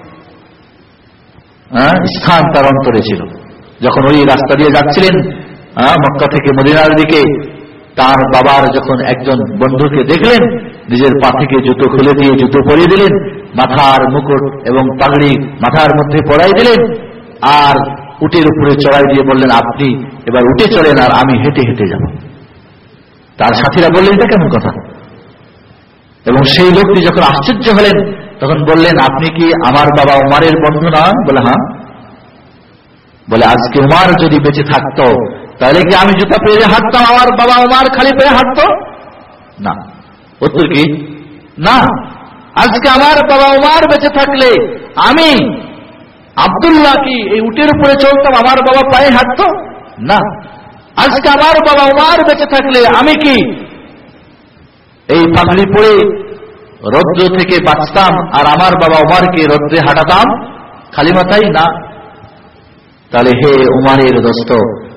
স্থান তার অন্তরে ছিল। যখন ওই রাস্তা দিয়ে যাচ্ছিলেন মক্কা থেকে মদিনার দিকে, তার বাবার যখন একজন বন্ধুকে দেখলেন, নিজের পা থেকে জুতো খুলে দিয়ে জুতো পরিয়ে দিলেন, মাথার মুকুট এবং পাগড়ি মাথার মধ্যে পরাই দিলেন, আর উটের উপরে চড়াই দিয়ে বললেন, আপনি এবার উঠে চলেন আর আমি হেঁটে হেঁটে যাব। তার সাথীরা বললেন, এটা কেমন কথা? এবং সেই লোকটি যখন আশ্চর্য হলেন, তখন বললেন, আপনি কি আমার বাবা উমারের বন্ধু নন? বলে হ্যাঁ। বলে আজকে উমার যদি বেঁচে থাকতো তাহলে কি আমি জুতা পরে হাঁটতাম, আমার বাবা উমার খালি পরে হাঁটতো? না। উত্তর কি? না। আজকে আমার বাবা উমার বেঁচে থাকলে আমি আব্দুল্লাহ কি এই উটের উপরে চলতাম, আমার বাবা পায়ে হাঁটতো? না। আজকে আমার বাবা উমার বেঁচে থাকলে আমি কি এই পাগড়ি পরে রৌদ্র থেকে বাঁচতাম আর আমার বাবা উমারকে রৌদ্রে হাঁটাতাম খালি মাথায়? না। তাহলে হে উমারের দোস্ত,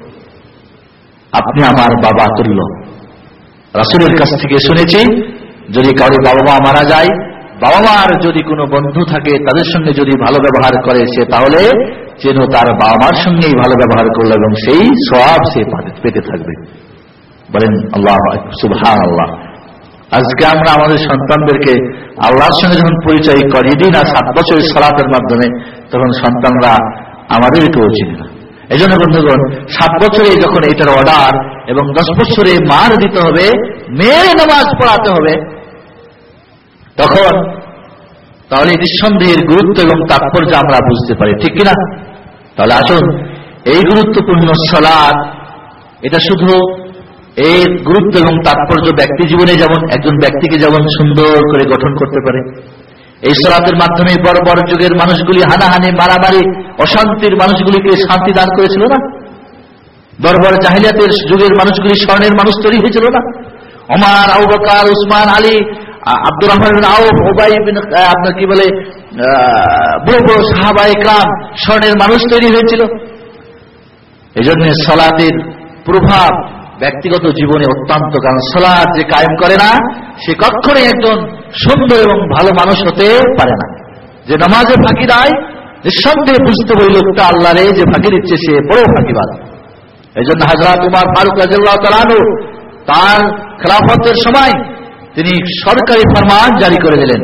আপনি আমার বাবা তুল্য। রাসূলের কাছ থেকে শুনেছি, যদি কারো বাবা মা মারা যায়, বাবা মার যদি কোনো বন্ধু থাকে, তাদের সঙ্গে যদি ভালো ব্যবহার করে সে, তাহলে যেন তার বাবা মার সঙ্গেই ভালো ব্যবহার করলো এবং সেই সওয়াব সে পেতে থাকবে। বলেন আল্লাহ সুবহানাল্লাহ। আজকে আমরা আমাদের সন্তানদেরকে আল্লাহর সঙ্গে যখন পরিচয় করিয়ে দিই না 7 বছরের সালাতের মাধ্যমে, তখন সন্তানরা আমাদেরকেও চিনে না। এই জন্য বন্ধুগণ, 7 বছরে যখন এটার অর্ডার এবং 10 বছরে মার দিতে হবে, মেয়ে নামাজ পড়াতে হবে, তখন তাহলে নিঃসন্দেহের গুরুত্ব এবং তাৎপর্য আমরা বুঝতে পারি, ঠিক কিনা? তাহলে আসুন, এই গুরুত্বপূর্ণ সালাত, এটা শুধু এই গুরুত্ব এবং তাৎপর্য ব্যক্তি জীবনে যেমন একজন ব্যক্তিকে যেমন সুন্দর করে গঠন করতে পারে, এই সালাতের মাধ্যমে বড় বড় যুগের মানুষগুলি হানাহানি, মারামারি, অশান্তির মানুষগুলিকে শান্তি দান করেছিল না? বড় বড় জাহিলিয়াতের যুগের মানুষগুলি স্বর্ণের মানুষ তৈরি হয়েছিল না? ওমর, আবু বকর, উসমান, আলী, আব্দুর রহমান বিন আউফ, উবাই বিন আপনার কি বলে বড় বড় সাহাবায়ে কেরাম স্বর্ণের মানুষ তৈরি হয়েছিল। এজন্য সালাতের প্রভাব ব্যক্তিগত জীবনে অত্যন্ত, কারণ সালাত যে কায়েম করে না সে কখনোই একজন সুন্দর এবং ভালো মানুষ হতে পারে না। যে নামাজে ফাঁকি দেয়, নিঃসন্দেহে বুঝতে ওই লোকটা আল্লাহরে যে ফাঁকি দিচ্ছে সে বড় ফাঁকিবাজ। এই জন্য হযরত উমর ফারুক রাদিয়াল্লাহু তাআলা আনহু তার খেলাফতের সময় তিনি সরকারি ফরমান জারি করে দিলেন,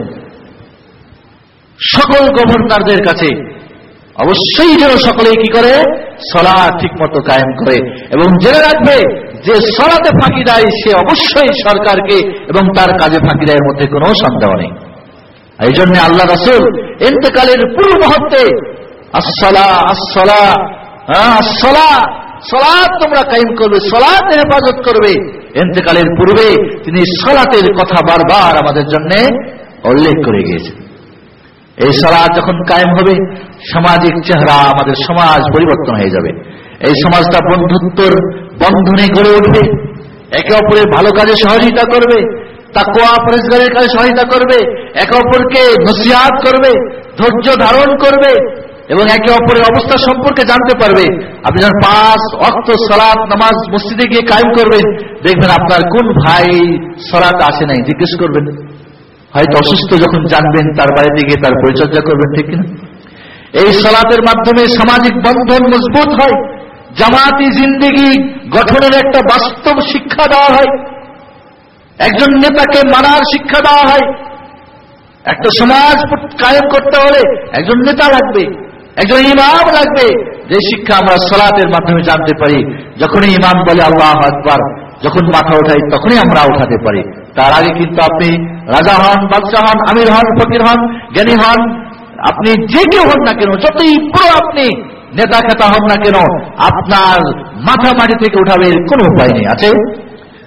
সকল গভর্নরদের কাছে অবশ্যই যেন সকলেই কি করে, সালাত ঠিকমতো কায়েম করে, এবং জেনে রাখবে যে সালাতে ফাঁকি দেয় সে অবশ্যই সরকারকে এবং তার কাজে ফাঁকি দেয়ের মধ্যে কোনো সন্দেহ নেই। এই জন্য আল্লাহ রাসূল ইন্তেকালের পূর্ব মুহূর্তে আসসালাহ আসসালাহ আসসালাহ, সালাত তোমরা কায়েম করবে, সালাতের হেফাজত করবে। ইন্তেকালের পূর্বে তিনি সালাতের কথা বারবার আমাদের জন্য উল্লেখ করে গিয়েছেন। এই সালাত যখন কায়েম হবে, সামাজিক চেহারা, আমাদের সমাজ পরিবর্তন হয়ে যাবে। এই সমাজটা বন্ধুত্বর বন্ধনে গড়ে উঠবে, একে অপরের ভালো কাজে সহযোগিতা করবে, তাকওয়া পরহেজগারের কাজে সহায়তা করবে, একে অপরকে নসিহত করবে, ধৈর্য ধারণ করবে এবং একে অপরের অবস্থা সম্পর্কে জানতে পারবে। আপনি যখন 5 ওয়াক্ত সালাত নামাজ মসজিদে গিয়ে কায়েম করবেন, দেখবেন আপনার কোন ভাই সালাত আসে নাই জিজ্ঞেস করবেন, হয়তো অসুস্থ, যখন জানবেন তার বাড়িতে গিয়ে তার পরিচর্যা করবেন, ঠিক কিনা? এই সালাতের মাধ্যমে সামাজিক বন্ধন মজবুত হয়, জামাতি জিন্দেগি গঠনের একটা বাস্তব শিক্ষা দেওয়া হয়, একজন নেতাকে মানার শিক্ষা দেওয়া হয়। একটা সমাজ কায়েম করতে হলে একজন নেতা লাগবে, একজন ইমাম লাগবে, যে শিক্ষা আমরা সালাতের মাধ্যমে জানতে পারি। যখনই ইমাম বলে আল্লাহু আকবার, যখন মাথা ওঠাই তখনই আমরা উঠাতে পারি। তার আগে কিন্তু আপনি রাজা হন, বাদশাহ হন, আমির হন, ফকির হন, জ্ঞানী হন, আপনি যে কেউ হন না কেন, যতই বড় আপনি নেতা খেতা হন না কেন, আপনার মাথা মাটি থেকে উঠাবে কোনো উপায় নেই। আছে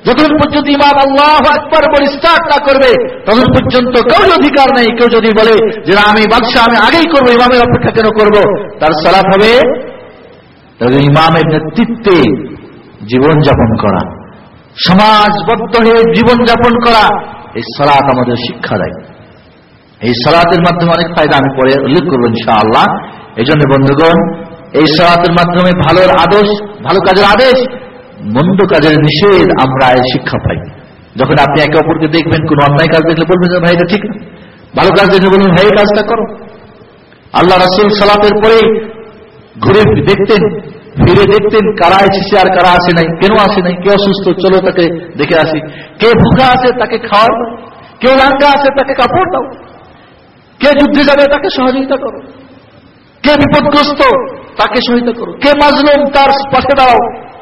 যতক্ষণ পর্যন্ত ইমাম আল্লাহু আকবার বলে স্টার্ট না করবে ততক্ষণ পর্যন্ত কারোর অধিকার নেই। কেউ যদি বলে যে না আমি বাদশা, আমি আগেই করবো, ইমামের অপেক্ষা কেন করব, তার সালাত হবে তবে ইমামের নেতৃত্বে জীবনযাপন করা, সমাজবদ্ধ হয়ে জীবনযাপন করা। এই সালাত আমাদের শিক্ষা দেয়। এই সালাতের মাধ্যমে অনেক ফায়দা আমি পরে উল্লেখ করবো ইনশাআল্লাহ। এই জন্য বন্ধুগণ, এই সালাতের মাধ্যমে ভালোর আদেশ, ভালো কাজের আদেশ, মন্দ কাজের নিষেধ আমরা এই শিক্ষা পাই। যখন আপনি একে অপরকে দেখবেন, কোন অন্যায় কাজ দেখলে বলবেন ভাই এটা ঠিক না, ভালো কাজ দেখলে বলবেন ভাই এই কাজটা করো। আল্লাহ রাসূল সালাতের পরে ঘুরে দেখতেন, ফিরে দেখতেন কারা এসেছে আর কারা আসে নাই, কেন আসে নাই, কে অসুস্থ চলো তাকে দেখে আসি, কে ভুখা আছে তাকে খাওয়ার দাও, কেউ রাঙ্গা আছে তাকে কাপড় দাও, কে যুদ্ধে যাবে তাকে সহযোগিতা করো, কে বিপদগ্রস্ত তাকে সহায়তা করো, কে মাজলুম তার পাশে দাও।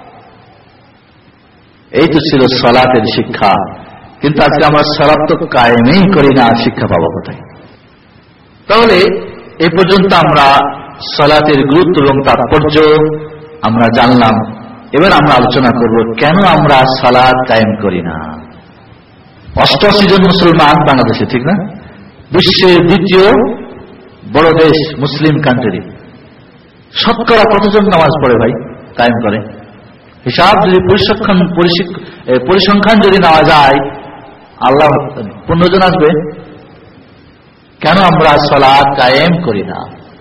এই তো ছিল সালাতের শিক্ষা। কিন্তু আজকে আমরা সালাত তো কায়েমই করি না, শিক্ষা পাবো কোথায়? তাহলে এ পর্যন্ত আমরা সালাতের গুরুত্ব এবং তাৎপর্য আমরা জানলাম। এবার আমরা আলোচনা করব কেন আমরা সালাত কায়েম করি না। 88 জন মুসলমান বাংলাদেশে, ঠিক না? বিশ্বের দ্বিতীয় বড় দেশ, মুসলিম কান্ট্রি। শতকরা কতজন নামাজ পড়ে ভাই, কায়েম করে? হিসাব যদি পরিসংখ্যান যদি নেওয়া যায়, আল্লাহ 15 জন আসবে। কেন আমরা সালাত কায়েম করি না?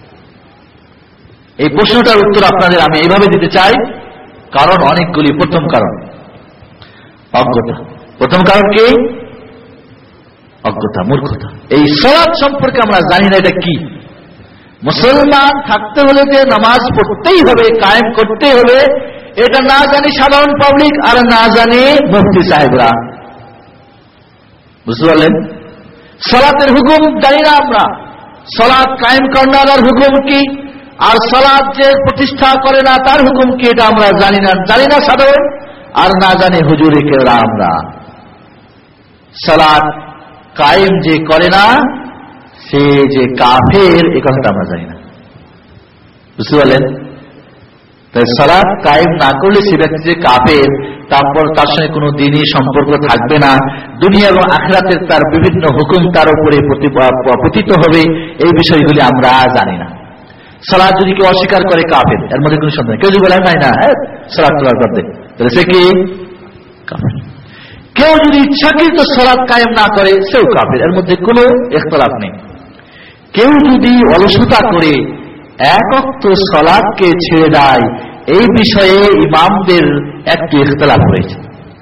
এই প্রশ্নটার উত্তর আপনাদের আমি এইভাবে দিতে চাই। কারণ অনেকগুলি। প্রথম কারণ অজ্ঞতা। প্রথম কারণ কি? অজ্ঞতা, মূর্খতা। এই সালাত সম্পর্কে আমরা জানি না এটা কি। মুসলমান থাকতে হলে যে নামাজ পড়তেই হবে, কায়েম করতে হবে, এটা না জানি সাধারণ পাবলিক, আর না জানি মুফতি সাহেবরা। বুঝতে পারলেন? সালাতের হুকুম জানি না আমরা। সালাত কায়েম করার হুকুম কি, আর সালাত যে প্রতিষ্ঠা করে না তার হুকুম কি, এটা আমরা জানি না। জানি না সাধারণ, আর না জানি হুজুরে কেরা আমরা। সালাত কায়েম যে করে না সে যে কাফের, এ কথাটা আমরা জানি না। বুঝতে পারলেন? তাই সালাত কায়েম না করলে সে ব্যক্তি যে কাফের, তারপর তার সঙ্গে কোনো দিনই সম্পর্ক থাকবে না, দুনিয়া এবং আখিরাতের তার বিভিন্ন হুকুম তার উপরে পতিত হবে, এই বিষয়গুলি আমরা জানি না। সালাত যদি কেউ অস্বীকার করে কাফের, এর মধ্যে কোনো সন্দেহ। কেউ যদি বলে নাই না সালাত তোলার করতে, তাহলে সে কি? কাফের। কেউ যদি ইচ্ছাকৃত সালাত কায়েম না করে, সেও কাফের, এর মধ্যে কোনো ইখতিলাফ নেই। কেউ যদি অলসতা করে এক ওয়াক্ত সালাতকে ছেড়ে দেয়, এই বিষয়ে ইমামদের একটি ইখতিলাফ হয়েছে।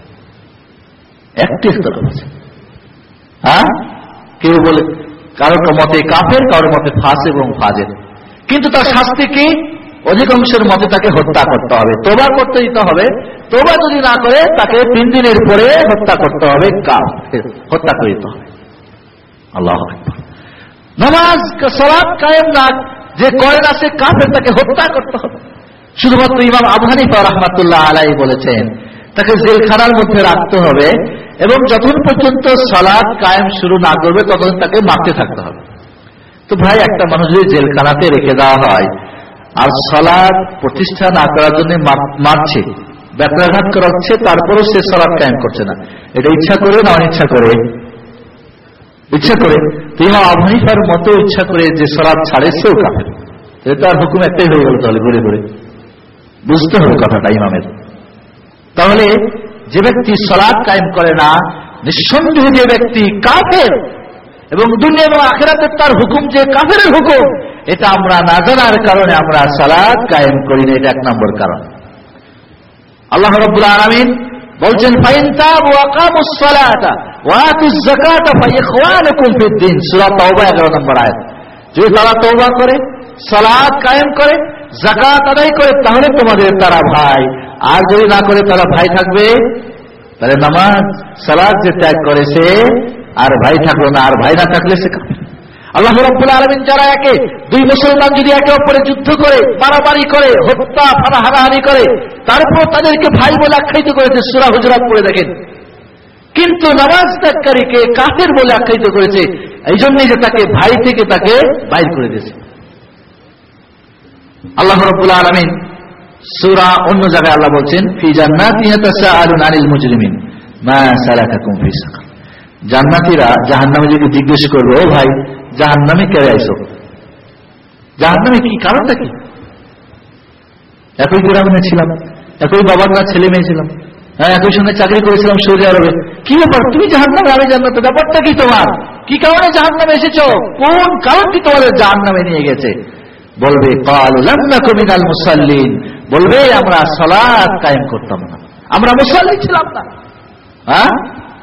একটি ইখতিলাফ আছে। হ্যাঁ, কেউ বলে কারোর মতে কাফের, কারোর মতে ফাসিক এবং ফাজির। কিন্তু তার শাস্তি কি? অধিকাংশের মতে তাকে হত্যা করতে হবে, তওবা করতে দিতে হবে। তওবা যদি না করে তাকে 3 দিনের পরে হত্যা করতে হবে, হত্যা করে দিতে হবে। আল্লাহু আকবার। নামাজ সালাত কায়েম না যে করে না সে কাফের, তাকে হত্যা করতে হবে। শুধুমাত্র ইমাম আবু হানিফা রাহমাতুল্লাহ আলাইহি বলেছেন তাকে জেলখানার মধ্যে রাখতে হবে, এবং যতক্ষণ পর্যন্ত সালাত কায়েম শুরু না করবে ততক্ষণ তাকে মারতে থাকতে হবে। তো ভাই, একটা মানুষ যদি জেলখানাতে রেখে দেওয়া হয় আর সালাত প্রতিষ্ঠা না করার জন্য মারছে, ব্যত্রাঘাত করাচ্ছে, তারপরও সে সালাত কায়েম করছে না, এটা ইচ্ছা করে না অনিচ্ছা করে? ইচ্ছা করে। তো ইমাম আবু হানিফার মতো ইচ্ছা করে যে সালাত ছাড়ে, সেও কাফের। তার হুকুম একটাই হয়ে গেল। তাহলে ঘুরে ঘুরে বুঝতে হবে কথাটা ইমামের। তাহলে যে ব্যক্তি সালাত কায়েম করে না, নিঃসন্দেহে যে ব্যক্তি কাফের, এবং দুনিয়া এবং আখিরাতের তার হুকুম যে কাফেরের হুকুম, এটা আমরা না জানার কারণে আমরা সালাত কায়েম করি না। এটা 1 নম্বর কারণ। আল্লাহ রাব্বুল আলামিন বলছেন, ফাইন তাবু ওয়া আকামুস সালাতা ওয়া আতুজ যাকাতা ফাইখওয়ানুকুম ফিদ-দ্বীন, সূরা তাওবা 11 নম্বর আয়াত। যদি তারা তওবা করে, সালাত কায়েম করে, যাকাত আদায় করে, তাহলে তোমাদের তারা ভাই। আর যদি না করে তারা ভাই থাকবে, তাহলে নামাজ সালাত যে ত্যাগ করেছে আর ভাই থাকলো না, আর ভাই না থাকলে সে কাফের। আল্লাহ রাব্বুল আলামিন যারা দুই মুসলমান যদি একে অপরে যুদ্ধ করে, মারামারি করে, হত্যা হানাহানি করে, তারপর তাদেরকে ভাই বলে আখ্যায়িত করেছে, সূরা হুজুরাত পড়ে দেখেন। কিন্তু নামাজ ত্যাগকারীকে কাফের বলে আখ্যায়িত করেছে, এই জন্যই যে তাকে ভাই থেকে তাকে বাইর করে দিয়েছে। আল্লাহ রাব্বুল আলামিন সূরা অন্য জায়গায় আল্লাহ বলছেন, ফি জান্নাতিন ইয়াতাসাআলুনা আনিল মুজরিমিন, মা সালাকাকুম ফি সাকার। জান্নাতীরা জাহান্নামে যদি জিজ্ঞেস করবে, ও ভাই জাহান্নামে কেন আইছো, জাহান্নামে কি কারণটা কি? একই গ্রামে ছিলাম, একই বাবার না ছেলে মেয়ে ছিলাম, হ্যাঁ একই সঙ্গে চাকরি করেছিলাম সৌদি আরবে, কি ব্যাপার তুমি জাহান্নামে আমি জান্নাতে, ব্যাপারটা কি তোমার? কি কারণে জাহান্নামে এসেছো? কোন কারণটি তোমাদের জাহান্নামে নিয়ে গেছে? বলবে ক্বালু লাম নাকু মিনাল মুসাল্লিন, বলবে আমরা সালাত কায়েম করতাম না, আমরা মুসাল্লি ছিলাম না। হ্যাঁ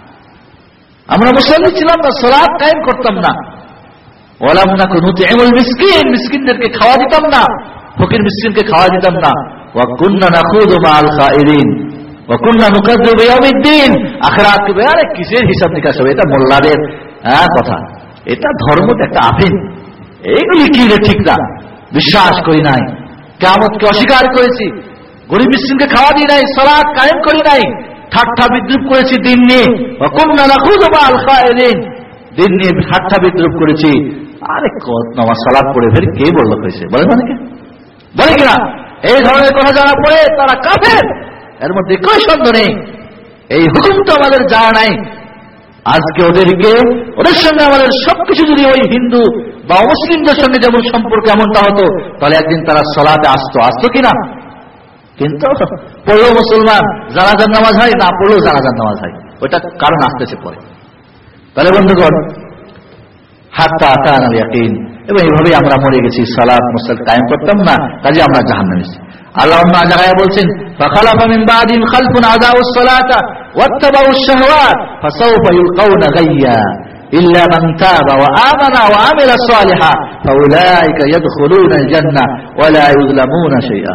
আমরা মুসাল্লি ছিলাম না, সালাত কায়েম করতাম না। ওয়ালাম নাকু নুতইমুল মিসকিন, মিসকিনদেরকে খাওয়া দিতাম না, ফকির মিসকিনকে খাওয়া দিতাম না। ওয়া কুননা নাখুযু মাআল খাইরিন ওয়া কুননা নুকাযযিবু বিয়াউমিদ্দিন, আখিরাতকে আরে কিসের হিসাব নিকাশ হবে? এটা মোল্লাদের কথা, এটা ধর্ম একটা আফিন, এইগুলি কি রে ঠিক না, বিশ্বাস করি নাই, কিয়ামতকে অস্বীকার করেছি, গরিব মিসকিনকে খাওয়া দিই নাই, সালাত কায়েম করি নাই, ঠাট্টা বিদ্রুপ করেছি দিন নিয়ে। ওয়া কুননা নাখুযু মাআল খাইরিন, দিন নিয়ে ঠাট্টা বিদ্রুপ করেছি। আরে নামাজ সালাত পড়ে ফের কে বলল হয়েছে? বলে না নাকি? বলে কিনা? এই ধরনের কথা যারা পড়ে তারা কাফের, এর মধ্যে কোনো সন্দেহ নেই। এই হুকুম তো আমাদের জানা নাই। আজকে ওদের সঙ্গে আমাদের সবকিছু যদি ওই হিন্দু বা মুসলিমদের সঙ্গে যেমন সম্পর্ক এমনটা হতো, তাহলে একদিন তারা সালাতে আসতো কিনা? কিন্তু পড়লেও মুসলমান, জানাজার নামাজ হয়, না পড়লেও জানাজার নামাজ হয়, ওইটা কারণ আসতেছে পরে। তাহলে বন্ধুগণ, হাত্তা আতানা আল ইয়াকিন, এবং এইভাবে আমরা মরে গেছি, সালাত মুসল্লি কায়েম করতাম না, কাজে আমরা জাহান্নামে। আল্লাহ অন্য জায়গায় বলছেন, ফাখালাফা মিন বাদিহিম খালফুন আযাউস সালাতা ওয়াত্তাবাউশ শাহওয়াত ফাসাউফা ইলকাউনা গায়্যা ইল্লা মান তাবা ওয়া আমানা ওয়া আমিলা সালিহা ফাউলাইকা ইয়াদখুলুনাল জান্নাহ ওয়া লা ইউযলামুনা শাইআ।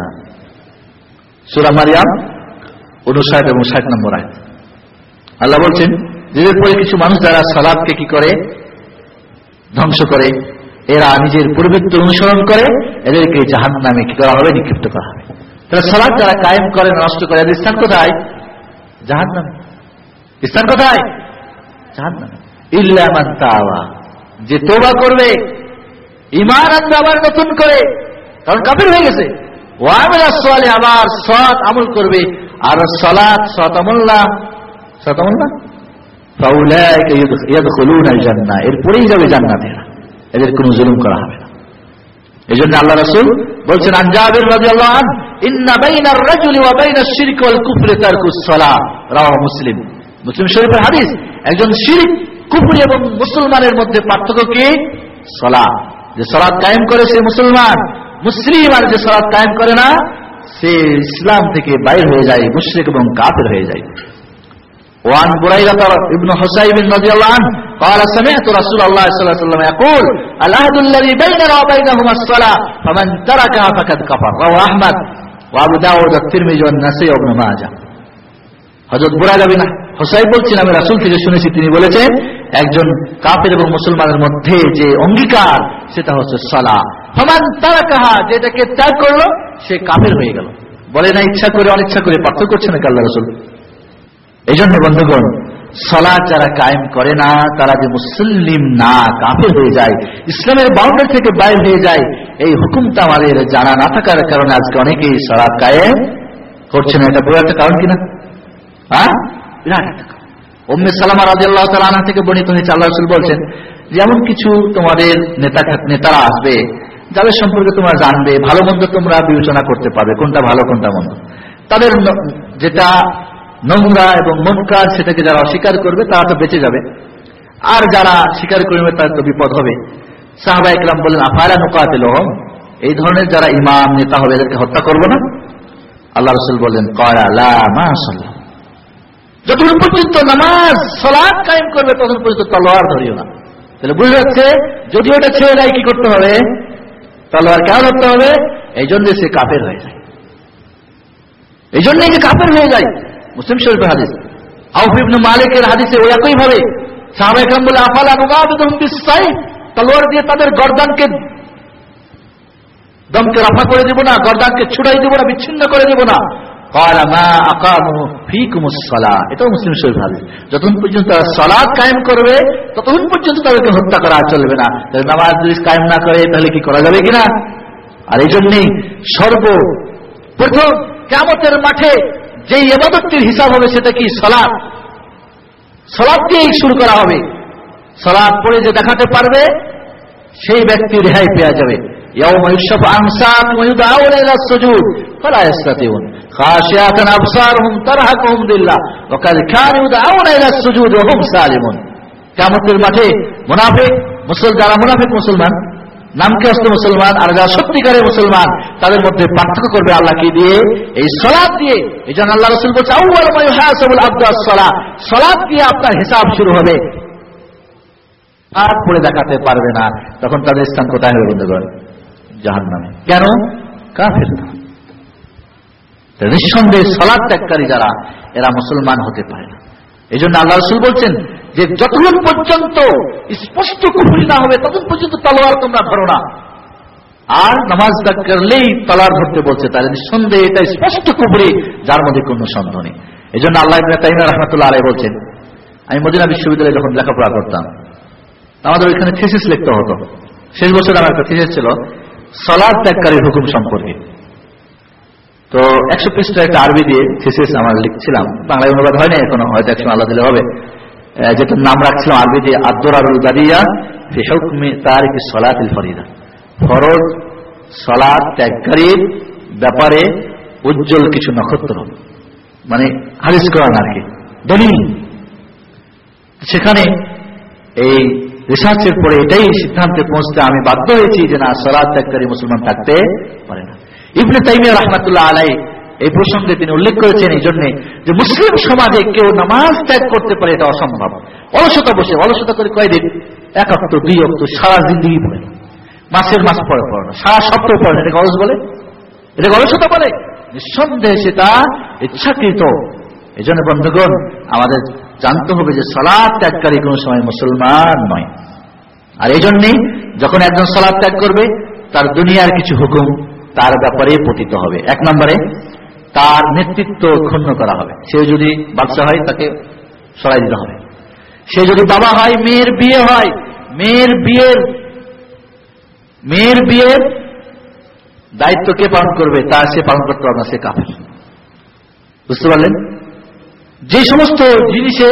সূরা মারইয়াম 59 এবং 60 নম্বর আয়াত। আল্লাহ বলছেন, এদের পরে কিছু মানুষ যারা সালাতকে কি করে? ধ্বংস করে, এরা নিজের পূর্ববর্তী অনুসরণ করে, এদেরকে জাহান্নামে কি করা হবে? নিক্ষিপ্ত করা হবে। তাহলে সালাত যারা কায়েম করে, নষ্ট করে, এদের স্থান কোথায়? জাহান্নামে। স্থান কোথায়? জাহান্নামে। ইল্লা মান তাওবা, যে তওবা করবে, ঈমান আনবে আবার নতুন করে, কারণ কাফির হয়ে গেছে, ওয়া আমিলা সালিহ, আবার সৎ আমল করবে, আর সালাত সৎ আমল না, ফাউলাইকা ইয়াদখুলুনাল জান্নাহ, এরপরেই যাবে জান্নাতে, এদের কোনো জুলুম করা হবে না। এজন্য আল্লাহ রাসূল বলছেন, আন জাবির রাদিয়াল্লাহু আনহু, ইন্না বাইনার রাজুলি ওয়া বাইনাশ শিরকি ওয়াল কুফরি তারকুস সালাহ, রাওয়াহু মুসলিম। মুসলিম শরীফের হাদিস। একজন শিরক, কুফরি এবং মুসলমানের মধ্যে পার্থক্য কি? সালাত। যে সালাত কায়েম করে সে মুসলমান, মুসলিম, আর যে সালাত কায়েম করে না সে ইসলাম থেকে বাইর হয়ে যায়, মুশরিক এবং কাফির হয়ে যায়। وعن بريدة ابن حسيب رضي الله عنه قال سمعت رسول الله صلى الله عليه وسلم يقول العهد الذي بيننا وبينهما الصلاة فمن تركها فقد كفر رواه أحمد وأبو داود والترمذي والنسائي وابن ماجه। হযরত বুরায়দা বিন হুসাইব বলছেন, আমি রাসূল থেকে শুনেছি, তিনি বলেছেন, একজন কাফির এবং মুসলমানের মধ্যে যে অঙ্গীকার সেটা হচ্ছে সালাহ। ফামান তারাকাহা, যেটাকে ত্যাগ করলো সে কাফির হয়ে গেল। বলে না ইচ্ছা করে অনিচ্ছা করে, পার্থক্য করছে না আল্লাহ রাসূল। এই জন্য বন্ধুগণ, সালাত যারা কায়েম করে না তারা যে মুসলিম না, কাফির হয়ে যায়, ইসলামের বাউন্ডারি থেকে বাইরে হয়ে যায়, এই হুকুমটা আমাদের জানা না থাকার কারণে আজকে অনেকেই সালাত কায়েম করছে না। এটা বড় একটা কারণ কিনা? বিরাট একটা কারণ। উম্মে সালামা রাদিয়াল্লাহু তাআলা আনহা থেকে বর্ণিত হয়েছে, আল্লাহ রাসূল বলছেন, যেমন কিছু তোমাদের নেতারা আসবে, যাদের সম্পর্কে তোমরা জানবে, ভালো মন্দ তোমরা বিবেচনা করতে পারবে, কোনটা ভালো কোনটা মন্দ। তাদের যেটা নোংরা এবং মুনকার সেটাকে যারা অস্বীকার করবে তারা তো বেঁচে যাবে, আর যারা স্বীকার করবে তার তো বিপদ হবে। সাহাবায়ে কেরাম বললেন, আফালা নুকাতিলুহুম, এই ধরনের যারা ইমাম নেতা হবে এদেরকে হত্যা করব না? আল্লাহ রাসূল বললেন, ক্বালা লা মা সাল্লাহ, যতক্ষণ পর্যন্ত নামাজ সালাত কায়েম করবে ততক্ষণ পর্যন্ত তলোয়ার ধরিও না। তাহলে বুঝা যাচ্ছে, যদি ওটা ছেড়ে দেয় কি করতে হবে? তলোয়ার কেন ধরতে হবে? এই জন্য সে কাফের হয়ে যায়, এই জন্যই যে কাফের হয়ে যায়। মুসলিম শরীফের হাদিস। আউফ ইবনে মালিকের হাদিসে ওই একই ভাবে সাহাবায়ে কেরাম বলে, আফালা নুকাবিদুহুম বিস-সাইফ, তলোয়ার দিয়ে তাদের গর্দানকে দমকে রফা করে দেব না, গর্দানকে ছুড়াই দেব না, বিচ্ছিন্ন করে দেব না। ক্বালা মা আকামু ফীকুমুস সালাহ, এটাও মুসলিম শরীফের হাদিস। যতক্ষণ পর্যন্ত তারা সালাত কায়েম করবে ততক্ষণ পর্যন্ত তাদেরকে হত্যা করা চলবে না। তাহলে নামাজ যদি কায়েম না করে তাহলে কি করা যাবে কিনা? আর এই জন্যই সর্বপ্রথম কিয়ামতের মাঠে যে ইবাদতটির হিসাব হবে সেটা কি? সালাত। সালাত দিয়েই শুরু করা হবে। সালাত পড়ে যে দেখাতে পারবে সেই ব্যক্তি রেহাই পেয়ে যাবে। ইয়াউমা ইউশাফু আন সাআত ওয়া ইউদআউনা ইলা সুজুদ ফালা ইসতাতিউন খাশিয়াতান আবসারুহুম তারহাকুহুম দিল্লাহ ওয়া কাদ কানু ইউদআউনা ইলা সুজুদ ওয়া হুম সালিমুন। কিয়ামতের মাঠে মুনাফিক যারা মুনাফিক মুসলমান, নামকে অস্ত মুসলমান, আর যারা সত্যিকারের মুসলমান, তাদের মধ্যে পার্থক্য করবে আল্লাহ কি দিয়ে? এই সালাত দিয়ে। এই জন্য আল্লাহ রাসূল বলছে আউয়ালু মা ইউহাসাবুল আবদু আস-সালাত, সালাত দিয়ে আপনার হিসাব শুরু হবে। আর পড়ে দেখাতে পারবে না, তখন তাদের স্থান কোথায় হবে বন্ধুগণ? জাহান্নামে। কেন? কাফের। নিঃসন্দেহে সালাত ত্যাগকারী যারা, এরা মুসলমান হতে পারে না। এই জন্য আল্লাহ রাসূল বলছেন যে যতক্ষণ পর্যন্ত স্পষ্ট কুফরি না হবে ততক্ষণ পর্যন্ত তলোয়ার তোমরা ধরো না। আর নামাজ ত্যাগ করলেই তলোয়ার ধরতে বলছে, তাহলে নিঃসন্দেহে এটা স্পষ্ট কুফরি, যার মধ্যে কোনো সন্দেহ নেই। এই জন্য আল্লাহ ইবনে তাইমিয়া রাহমাতুল্লাহ আলাইহি বলছেন, আমি মদিনা বিশ্ববিদ্যালয়ে যখন লেখাপড়া করতাম, আমাদের ওইখানে থিসিস লিখতে হতো। শেষ বছর আমার একটা থিসিস ছিল সালাত ত্যাগকারীর হুকুম সম্পর্কে। তো 100 পৃষ্ঠা একটা আরবি দিয়ে থিসিস আমার লিখছিলাম, বাংলায় অনুবাদ হয় না এখনো, হয়তো একসময় আল্লাহ দিলে হবে। যেটার নাম রাখছিলাম আরবি দিয়ে আদ-দুরারুল বাদিয়া ফি হুকমি তারিকি সালাতিল ফরিদা, ফরজ সালাত ত্যাগকারীর ব্যাপারে উজ্জ্বল কিছু নক্ষত্র, মানে হাদিস কোরআন আর কি, দলিল। সেখানে এই রিসার্চের পরে এটাই সিদ্ধান্তে পৌঁছতে আমি বাধ্য হয়েছি যে না, সালাত ত্যাগকারী মুসলমান থাকতে পারে না। ইবনে তাইমিয়া রাহমাতুল্লাহ আলাইহি এই প্রসঙ্গে তিনি উল্লেখ করেছেন এই জন্য যে মুসলিম সমাজে কেউ নামাজ ত্যাগ করতে পারে এটা অসম্ভব। অলসতা বসে অলসতা করে কয়দিন, 1 ওয়াক্ত 2 ওয়াক্ত, সারা জিন্দগি পড়ে না, মাসের মাস পড়ে না, সারা সপ্তাহ পড়ে না, এটা অলস বলে? এটা অলসতা বলে? নিঃসন্দেহে সেটা ইচ্ছাকৃত। এই জন্য বন্ধুগণ, আমাদের জানতে হবে যে সালাত ত্যাগকারী কোন সময় মুসলমান নয়। আর এই জন্যই যখন একজন সালাত ত্যাগ করবে, তার দুনিয়ার কিছু হুকুম তার ব্যাপারে পতিত হবে। 1 নম্বরে তার নেতৃত্ব ক্ষুণ্ণ করা হবে। সে যদি বাদশা হয় তাকে সরাই দিতে হবে। সে যদি বাবা হয়, মেয়ের বিয়ে হয়, মেয়ের বিয়ের দায়িত্ব কে পালন করবে? তা সে পালন করতে পারবে না, সে কাফের। বুঝতে পারলেন? যে সমস্ত জিনিসে